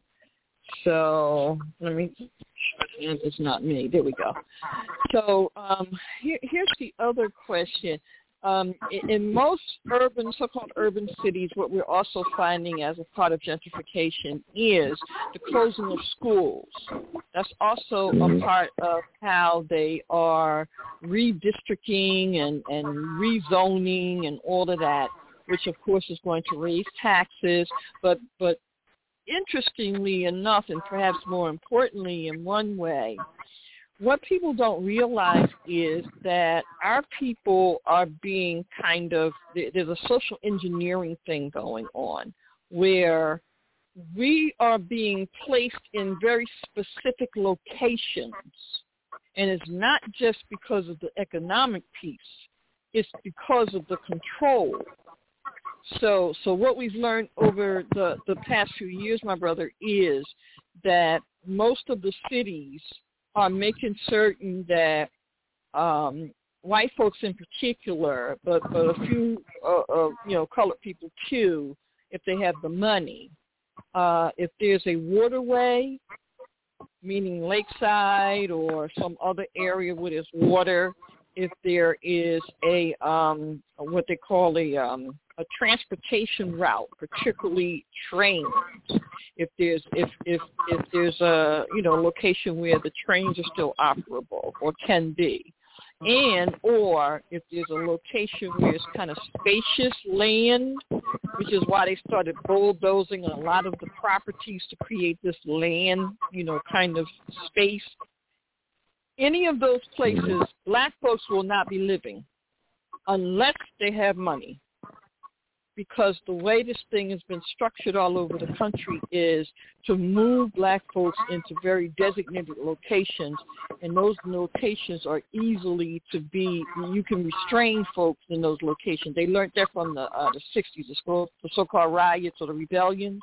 So let me, it's not me. There we go. So here's the other question. In most so-called urban cities, what we're also finding as a part of gentrification is the closing of schools. That's also a part of how they are redistricting and rezoning and all of that, which of course is going to raise taxes, but interestingly enough, and perhaps more importantly in one way, what people don't realize is that our people are being there's a social engineering thing going on where we are being placed in very specific locations. And it's not just because of the economic piece. It's because of the control. So what we've learned over the past few years, my brother, is that most of the cities are making certain that white folks in particular, but a few colored people too, if they have the money, if there's a waterway, meaning lakeside or some other area where there's water, if there is a what they call a transportation route, particularly trains. If there's a location where the trains are still operable or can be, and or if there's a location where it's kind of spacious land, which is why they started bulldozing a lot of the properties to create this land, kind of space. Any of those places, black folks will not be living unless they have money. Because the way this thing has been structured all over the country is to move black folks into very designated locations, and those locations are easily you can restrain folks in those locations. They learned that from the 60s, the so-called riots or the rebellions.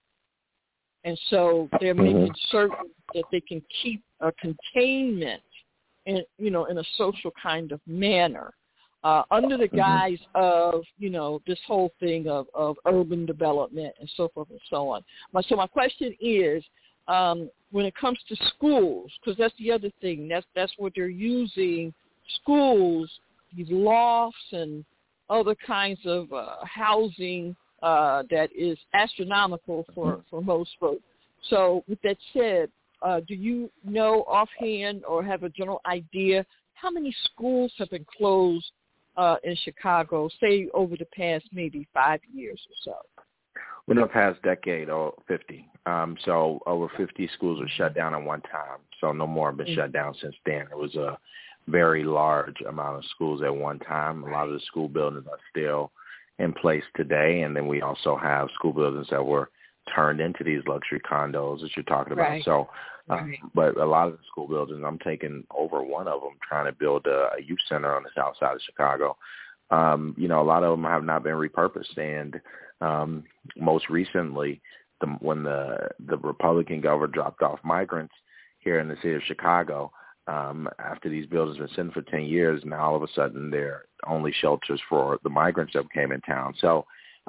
And so they're making certain that they can keep a containment in a social kind of manner. Under the guise of, this whole thing of urban development and so forth and so on. So my question is, when it comes to schools, because that's the other thing, that's what they're using, schools, these lofts and other kinds of housing that is astronomical for most folks. So with that said, do you know offhand or have a general idea how many schools have been closed in Chicago, say over the past maybe 5 years or so? Within the past decade or 50. So over 50 schools were shut down at one time. So no more have been shut down since then. It was a very large amount of schools at one time. A lot of the school buildings are still in place today. And then we also have school buildings that were turned into these luxury condos that you're talking about. Right. So, but a lot of the school buildings, I'm taking over one of them, trying to build a youth center on the south side of Chicago. A lot of them have not been repurposed. And most recently, when the Republican governor dropped off migrants here in the city of Chicago, after these buildings have been sitting for 10 years, now all of a sudden they're only shelters for the migrants that came in town. So,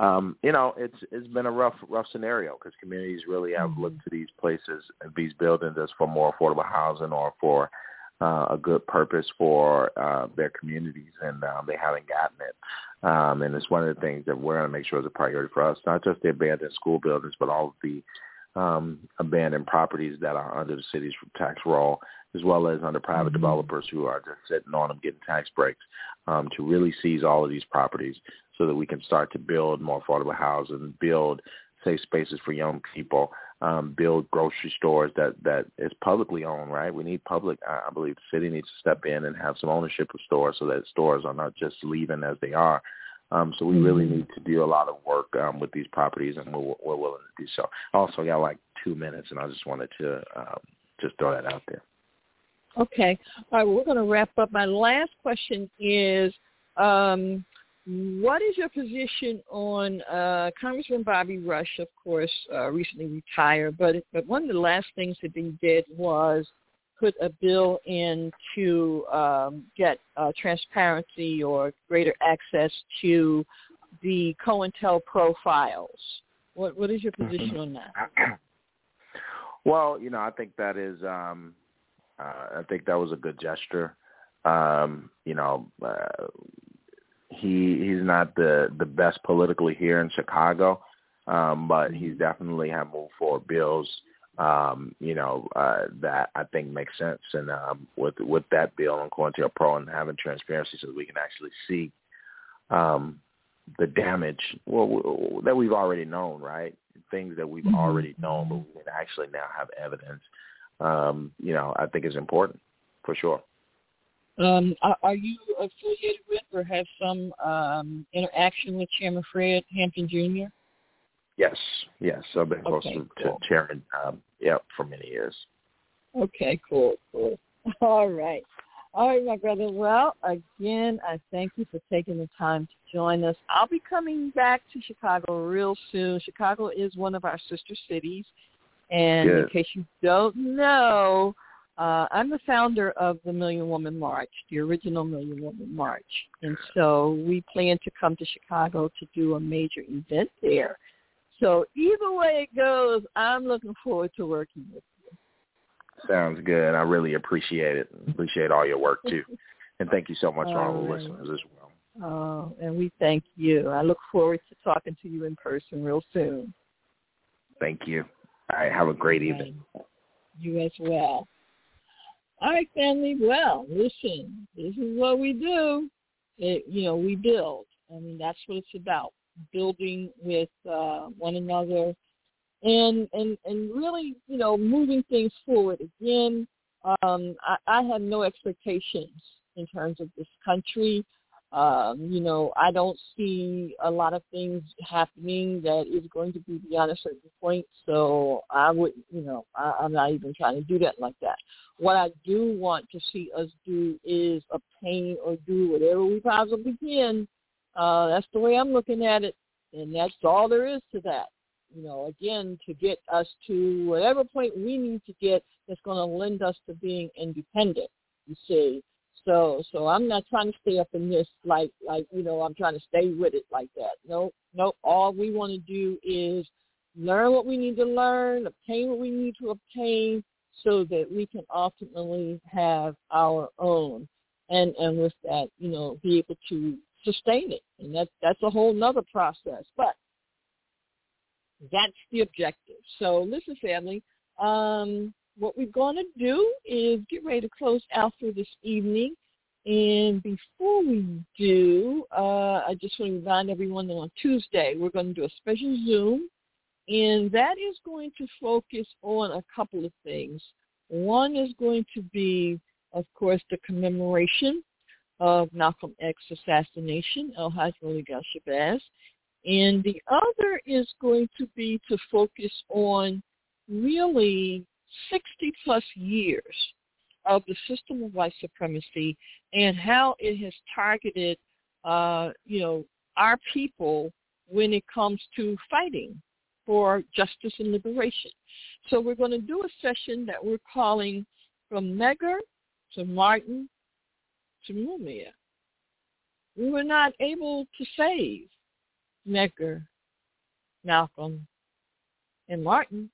it's been a rough scenario because communities really have looked to these places, these buildings, as for more affordable housing or for a good purpose for their communities, and they haven't gotten it. And it's one of the things that we're going to make sure is a priority for us, not just the abandoned school buildings, but all of the abandoned properties that are under the city's tax roll, as well as under private developers who are just sitting on them getting tax breaks, to really seize all of these properties so that we can start to build more affordable housing, build safe spaces for young people, build grocery stores that is publicly owned, right? We need public. I believe the city needs to step in and have some ownership of stores so that stores are not just leaving as they are. So we really need to do a lot of work with these properties, and we're willing to do so. Also, I got like 2 minutes, and I just wanted to just throw that out there. Okay. All right, well, we're going to wrap up. My last question is, what is your position on Congressman Bobby Rush, of course, recently retired, but one of the last things that he did was put a bill in to get transparency or greater access to the COINTELPRO files. What is your position on that? Well, I think that is I think that was a good gesture. He's not the best politically here in Chicago, but he's definitely have moved forward bills, that I think makes sense. And with that bill on COINTELPRO and having transparency so that we can actually see the damage that we've already known, right? things that we've already known, but we can actually now have evidence, I think is important for sure. Are you affiliated with or have some interaction with Chairman Fred Hampton Jr.? Yes. I've been close to Chairman, for many years. Okay, cool. All right, my brother. Well, again, I thank you for taking the time to join us. I'll be coming back to Chicago real soon. Chicago is one of our sister cities. And in case you don't know, I'm the founder of the Million Woman March, the original Million Woman March. And so we plan to come to Chicago to do a major event there. So either way it goes, I'm looking forward to working with you. Sounds good. I really appreciate it. Appreciate all your work, too. And thank you so much for all the listeners as well. Oh, and we thank you. I look forward to talking to you in person real soon. Thank you. All right, have a great evening. You as well. All right, family. Well, listen, this is what we do. We build. I mean, that's what it's about, building with one another and really, moving things forward. Again, I have no expectations in terms of this country. I don't see a lot of things happening that is going to be beyond a certain point. So I would, I'm not even trying to do that like that. What I do want to see us do is obtain or do whatever we possibly can. That's the way I'm looking at it. And that's all there is to that. Again, to get us to whatever point we need to get that's going to lend us to being independent, you see. So I'm not trying to stay up in this like I'm trying to stay with it like that. Nope. All we want to do is learn what we need to learn, obtain what we need to obtain so that we can ultimately have our own. And with that, be able to sustain it. And that's a whole nother process. But that's the objective. So listen, family, what we're going to do is get ready to close out for this evening. And before we do, I just want to remind everyone that on Tuesday we're going to do a special Zoom, and that is going to focus on a couple of things. One is going to be, of course, the commemoration of Malcolm X's assassination, El-Haj Moligar Shabazz. And the other is going to be to focus on really 60-plus years of the system of white supremacy and how it has targeted, our people when it comes to fighting for justice and liberation. So we're going to do a session that we're calling From Medgar to Martin to Mumia. We were not able to save Medgar, Malcolm, and Martin,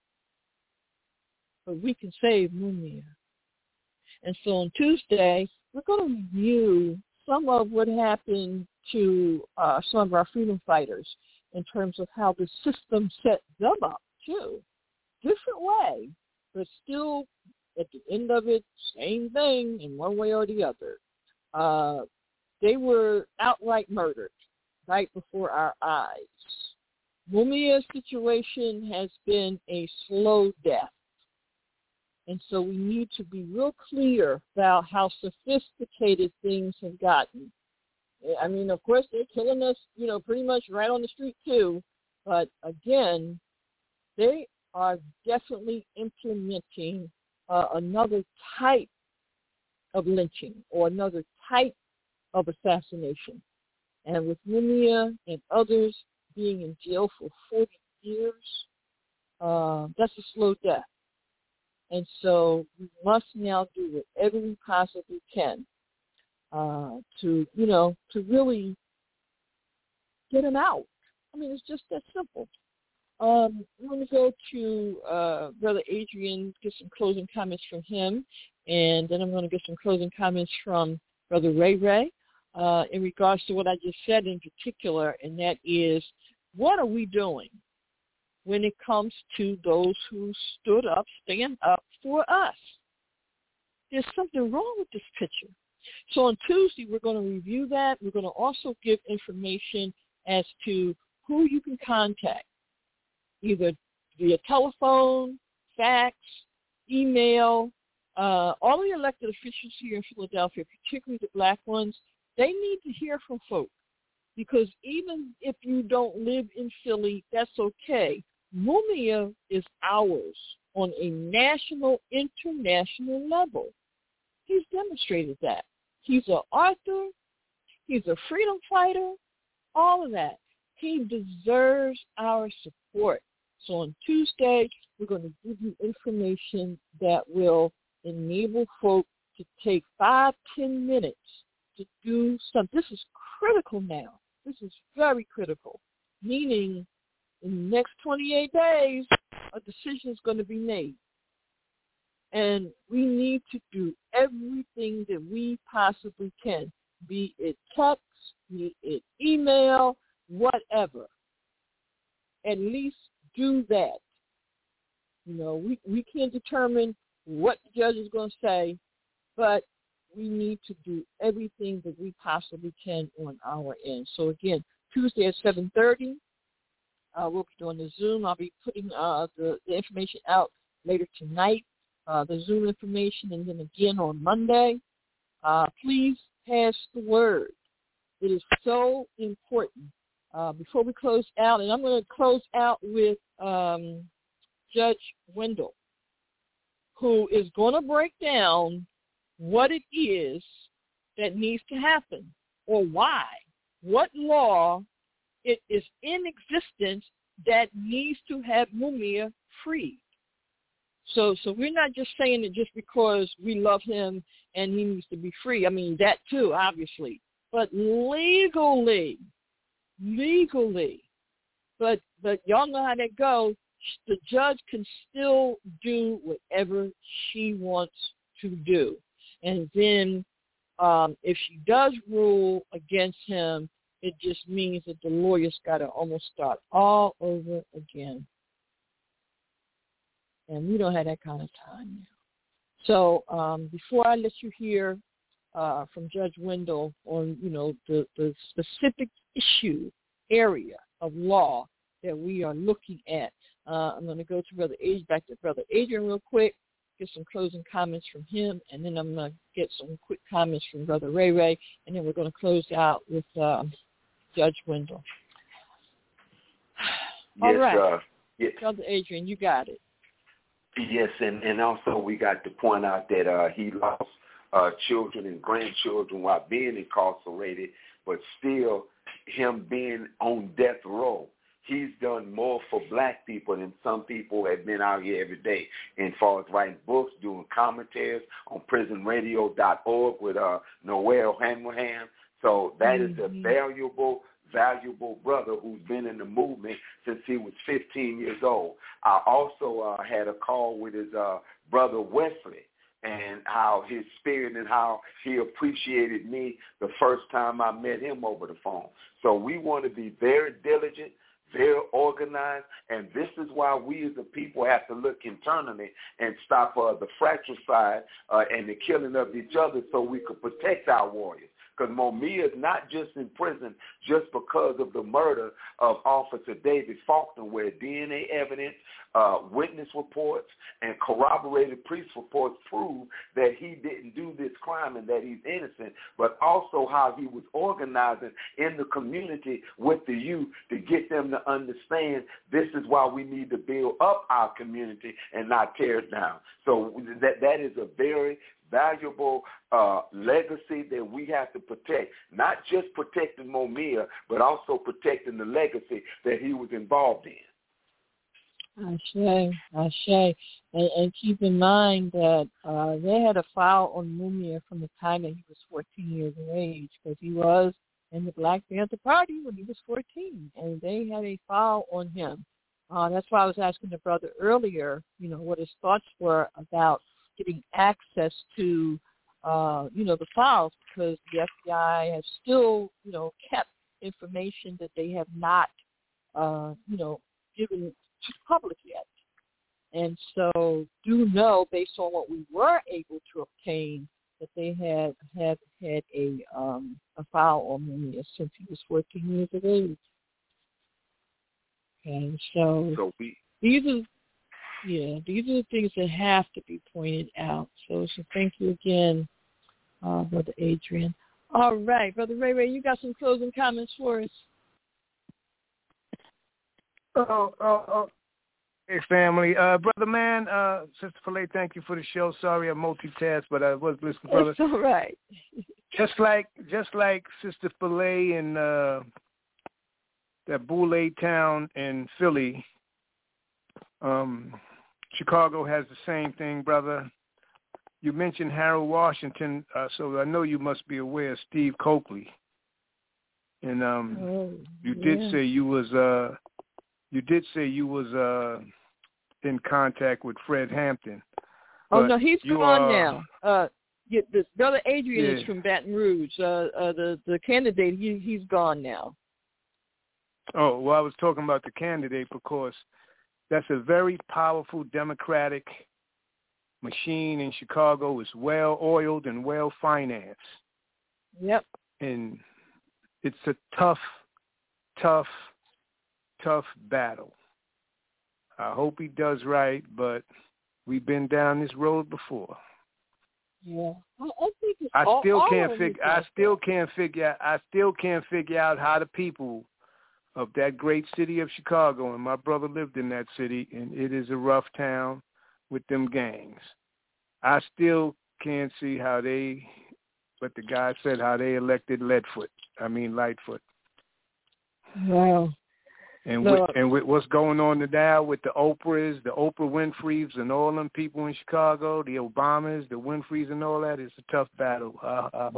but we can save Mumia. And so on Tuesday, we're going to review some of what happened to some of our freedom fighters in terms of how the system set them up, too. Different way, but still, at the end of it, same thing in one way or the other. They were outright murdered right before our eyes. Mumia's situation has been a slow death. And so we need to be real clear about how sophisticated things have gotten. I mean, of course, they're killing us, pretty much right on the street, too. But, again, they are definitely implementing another type of lynching or another type of assassination. And with Mumia and others being in jail for 40 years, that's a slow death. And so we must now do whatever we possibly can to really get them out. I mean, it's just that simple. I'm going to go to Brother Adrian, get some closing comments from him, and then I'm going to get some closing comments from Brother Ray Ray in regards to what I just said in particular, and that is, what are we doing when it comes to those who stand up for us? There's something wrong with this picture. So on Tuesday, we're going to review that. We're going to also give information as to who you can contact either via telephone, fax, email. All the elected officials here in Philadelphia, particularly the black ones, they need to hear from folks, because even if you don't live in Philly, that's okay. Mumia is ours on a national, international level. He's demonstrated that. He's an author. He's a freedom fighter. All of that. He deserves our support. So on Tuesday, we're going to give you information that will enable folks to take 5-10 minutes to do something. This is critical now. This is very critical, meaning in the next 28 days, a decision is going to be made. And we need to do everything that we possibly can, be it text, be it email, whatever. At least do that. You know, we can't determine what the judge is going to say, but we need to do everything that we possibly can on our end. So again, Tuesday at 7:30, we'll be doing the Zoom. I'll be putting the information out later tonight, the Zoom information, and then again on Monday. Please pass the word. It is so important. Before we close out, and I'm going to close out with Judge Wendell, who is going to break down what it is that needs to happen, or why, what law it is in existence that needs to have Mumia freed. So we're not just saying it just because we love him and he needs to be free. I mean, that too, obviously. But legally, but y'all know how that goes. The judge can still do whatever she wants to do. And then if she does rule against him, it just means that the lawyers got to almost start all over again. And we don't have that kind of time now. So before I let you hear from Judge Wendell on, you know, the specific issue area of law that we are looking at, I'm going to go to back to Brother Adrian real quick, get some closing comments from him, and then I'm going to get some quick comments from Brother Ray, and then we're going to close out with Judge Wendell. All right. Yes. Brother Adrian, you got it. Yes, and also we got to point out that he lost children and grandchildren while being incarcerated, but still him being on death row, he's done more for black people than some people have been out here every day. And as far as writing books, doing commentaries on prisonradio.org with Noel Hanrahan. So that is a valuable brother who's been in the movement since he was 15 years old. I also had a call with his brother Wesley, and how his spirit and how he appreciated me the first time I met him over the phone. So we want to be very diligent, very organized, and this is why we as a people have to look internally and stop the fratricide and the killing of each other so we could protect our warriors. Because Mumia is not just in prison just because of the murder of Officer David Faulkner, where DNA evidence, witness reports, and corroborated police reports prove that he didn't do this crime and that he's innocent, but also how he was organizing in the community with the youth to get them to understand this is why we need to build up our community and not tear it down. So that is a very valuable legacy that we have to protect, not just protecting Mumia, but also protecting the legacy that he was involved in. Ashe. And keep in mind that they had a file on Mumia from the time that he was 14 years of age, because he was in the Black Panther Party when he was 14, and they had a file on him. That's why I was asking the brother earlier, you know, what his thoughts were about getting access to, the files, because the FBI has still, kept information that they have not, given to the public yet. And so do know, based on what we were able to obtain, that they had a file on him since he was 14 years of age. Okay, so these are the things that have to be pointed out. So thank you again, Brother Adrian. All right, Brother Ray, you got some closing comments for us? Hey, family. Brother Man, Sister Filet, thank you for the show. Sorry I multitasked, but I was listening, brother. It's all right. Just like Sister Filet in that Boulay town in Philly, Chicago has the same thing, brother. You mentioned Harold Washington, so I know you must be aware of Steve Coakley. And you did say you was in contact with Fred Hampton. Oh no, he's gone now. Brother Adrian is from Baton Rouge. The candidate, he's gone now. Oh, well, I was talking about the candidate because that's a very powerful Democratic machine in Chicago. It's well-oiled and well-financed. Yep. And it's a tough battle. I hope he does right, but we've been down this road before. Yeah, I think it's I still can't figure out how the people of that great city of Chicago, and my brother lived in that city, and it is a rough town with them gangs. I still can't see how the guy said how they elected Lightfoot. Wow. And with what's going on now with the Oprahs, the Oprah Winfreys, and all them people in Chicago, the Obamas, the Winfreys, and all that, it's a tough battle. I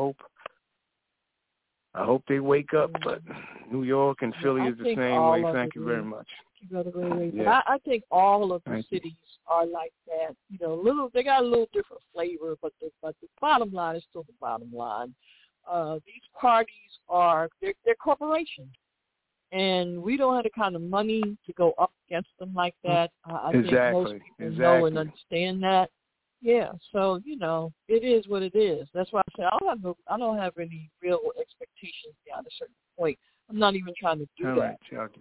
hope they wake up, but New York and Philly is the same way. Thank you very much. Yeah. I think all of the cities are like that. You know, they got a little different flavor, but the bottom line is still the bottom line. These parties they're corporations. And we don't have the kind of money to go up against them like that. I think most people know and understand that. Yeah, so it is what it is. That's why I say I don't have any real expectations beyond a certain point. I'm not even trying to do that.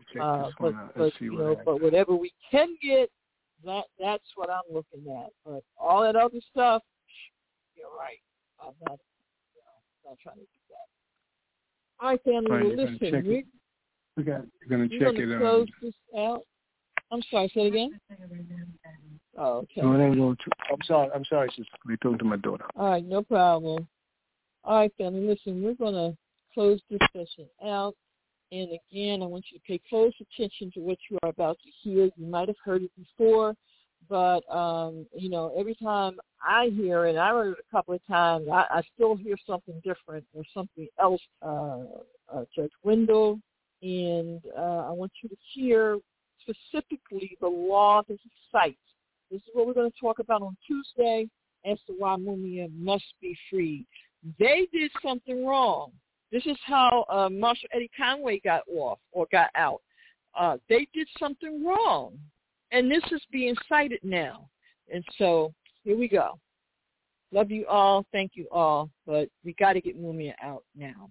But whatever we can get, that's what I'm looking at. But all that other stuff, you're right. I'm not trying to do that. All right, family. Listen, you're going to check it out. Close this out. I'm sorry, say it again? Oh, okay. No, it ain't going to. I'm sorry, sister. We're talking to my daughter. All right, no problem. All right, family, listen, we're going to close this session out. And again, I want you to pay close attention to what you are about to hear. You might have heard it before, but, every time I hear it, and I heard it a couple of times, I still hear something different or something else. Judge Wendell, and I want you to hear specifically the law that he cites. This is what we're going to talk about on Tuesday as to why Mumia must be freed. They did something wrong. This is how Marshal Eddie Conway got out. They did something wrong, and this is being cited now. And so here we go. Love you all. Thank you all. But we got to get Mumia out now.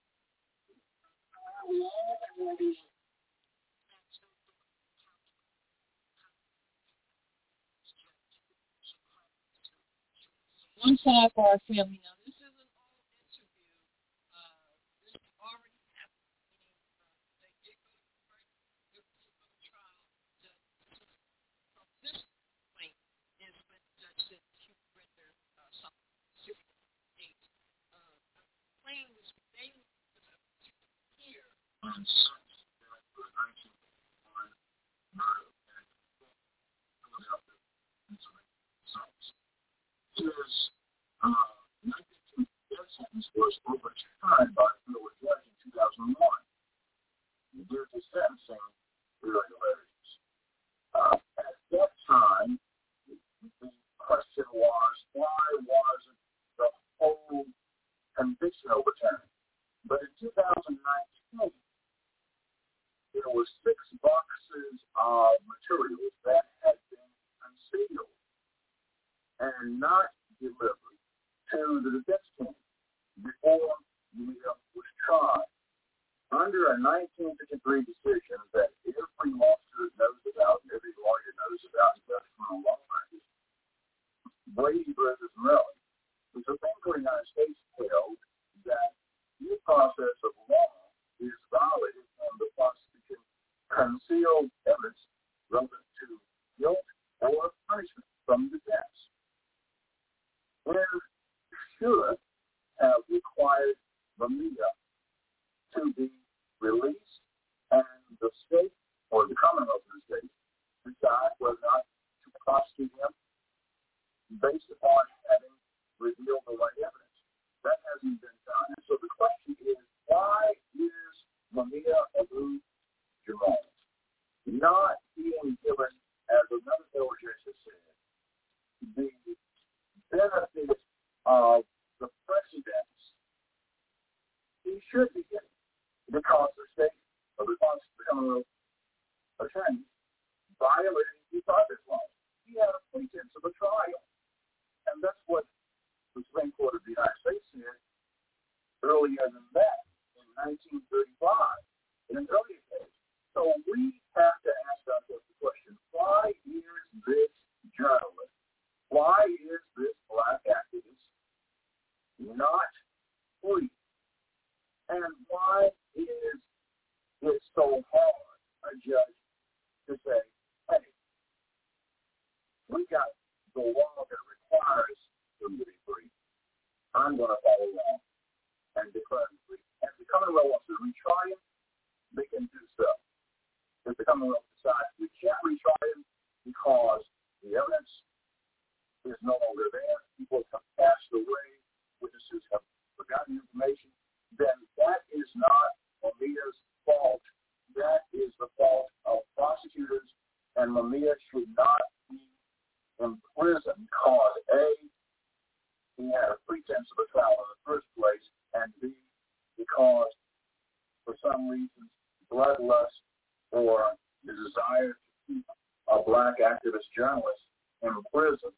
One side for our family now. This is an old interview. This already happened. They did go to court. They're going to trial. From this point is when the judge said she would render something specific date. The claim was made here on was overturned by the federal judge in 2001 due to sentencing irregularities. At that time, the question was, why wasn't the whole conviction overturned? But in 2019, there were 6 boxes of materials that had been concealed and not delivered to the defense team before Mumia was tried. under a 1953 decision that every lawsuit knows about, every lawyer knows about, that's criminal law practice, Brady versus Maryland, the Supreme Court of the United States held that due process of law is violated when the prosecution concealed evidence relevant to guilt or punishment from defense. There should have required Mamiya to be released and the state or the Commonwealth of the state decide whether or not to prosecute him based upon having revealed the right evidence. That hasn't been done. And so the question is, why is Mamiya Abu-Jamal not being given, as another elder has said, the benefit of the precedents he should be getting? Because the state of the Commonwealth attorney violated due process laws. He had a pretense of a trial. And that's what the Supreme Court of the United States said earlier than that, in 1935, in an earlier case. So we have to ask ourselves the question, why is this journalist, why is this black activist not free? And why is it so hard, a judge, to say, hey, we got the law that requires him to be free. I'm going to follow along and declare him free. And if the Commonwealth wants to retry him, they can do so. If the Commonwealth decides we can't retry him because the evidence is no longer there, people have passed away, witnesses have forgotten information, then that is not Mamiya's fault. That is the fault of prosecutors, and Mamiya should not be in prison because A, he had a pretense of a trial in the first place, and B, because for some reason bloodlust or the desire to keep a black activist journalist in prison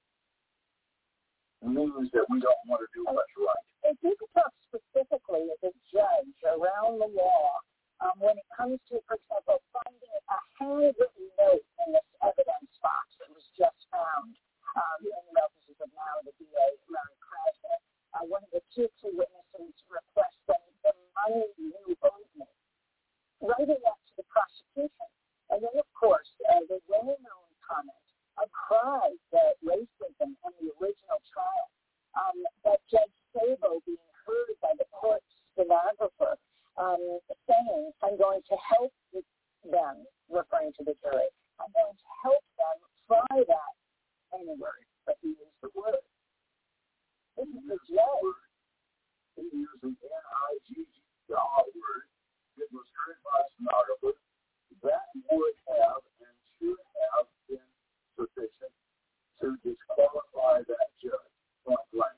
means that we don't want to do what's right. If you could talk specifically as a judge around the law when it comes to, for example, finding a handwritten note in this evidence box that was just found in the offices of now the DA, Larry Krasner, one of the two witnesses requesting the money you owed me, writing that to the prosecution. And then, of course, the well-known comment of pride that racism in the original trial, that Judge Sabo being heard by the court stenographer saying, I'm going to help them, referring to the jury, I'm going to help them try that anyway, but he used the word. This is the judge. He used the N-I-G-G-R word. It was heard by a stenographer. That would have and should have been sufficient to disqualify that judge, point blank.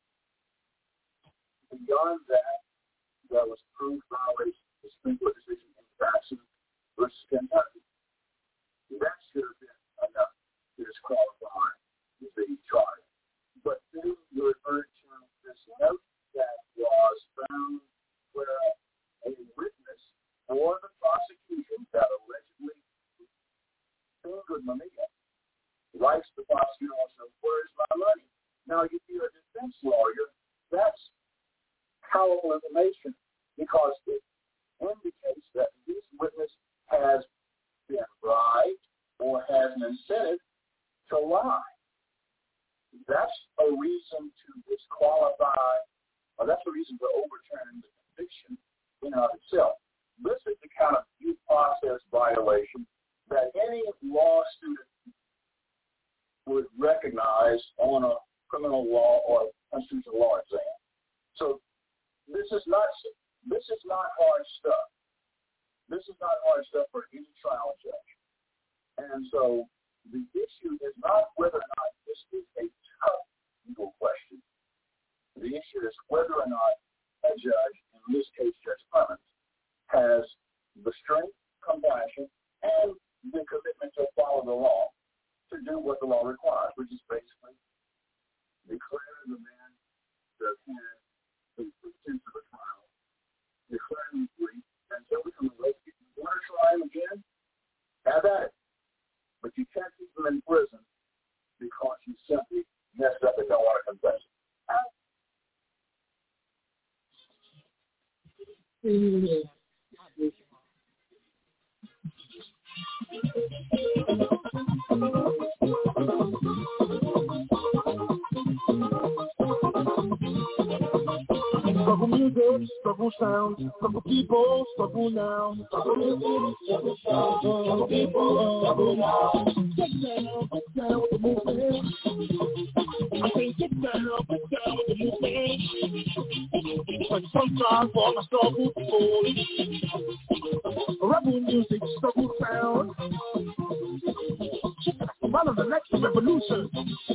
Beyond that, there was proved violation of the Supreme Court decision in Jackson versus Kentucky. That should have been enough to disqualify the trial. But then you referred to this note that was found where a witness for the prosecution that allegedly fingered Mamiya writes the prosecutor and says, where's my money? Now, if you're a defense lawyer, that's powerful information because it indicates that this witness has been bribed or has an incentive to lie. That's a reason to disqualify, or that's a reason to overturn the conviction in and of itself. This is the kind of due process violation that any law student would recognize on a criminal law or constitutional law exam. So this is not hard stuff. This is not hard stuff for any trial judge. And so the issue is not whether or not this is a tough legal question. The issue is whether or not a judge, in this case Judge Clemens, has the strength, compassion, and the commitment to follow the law to do what the law requires, which is basically declare the man that had the pretense of a trial, declare him free, music, struggle sound. Struggle people, struggle now. Struggle music, struggle sound. Struggle people, struggle now. Get down with the movement. I say get down with the movement. But sometimes all I struggle for rebel music, struggle sound. One of the next revolution.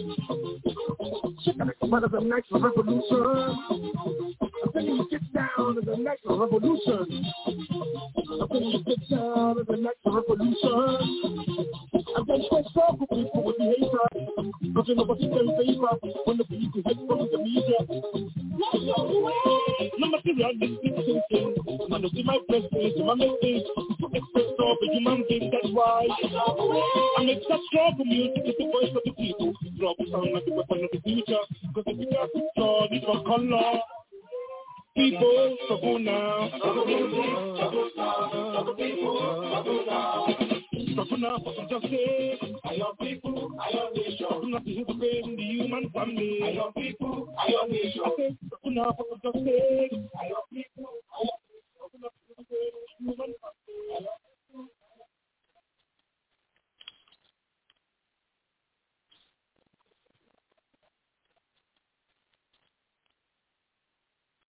One of the next revolution. I'm telling you, get down to the next revolution. I'm telling you, get down to the next revolution. I'm going to struggle people with behavior. Because you know what you can favor when the people hit from the media. No materialistic thinking. Man, you see my blessings, my mistakes. Express all the human being, that's why I make such struggle music with the voice of the people. Drop sound like the weapon of the future. Because if you got to draw, it's for color. People, struggle now. Struggle now for some justice. I love people, I love nation. Struggle not to hear the pain in the human family. I love people, I love nation. Struggle now for some justice. I love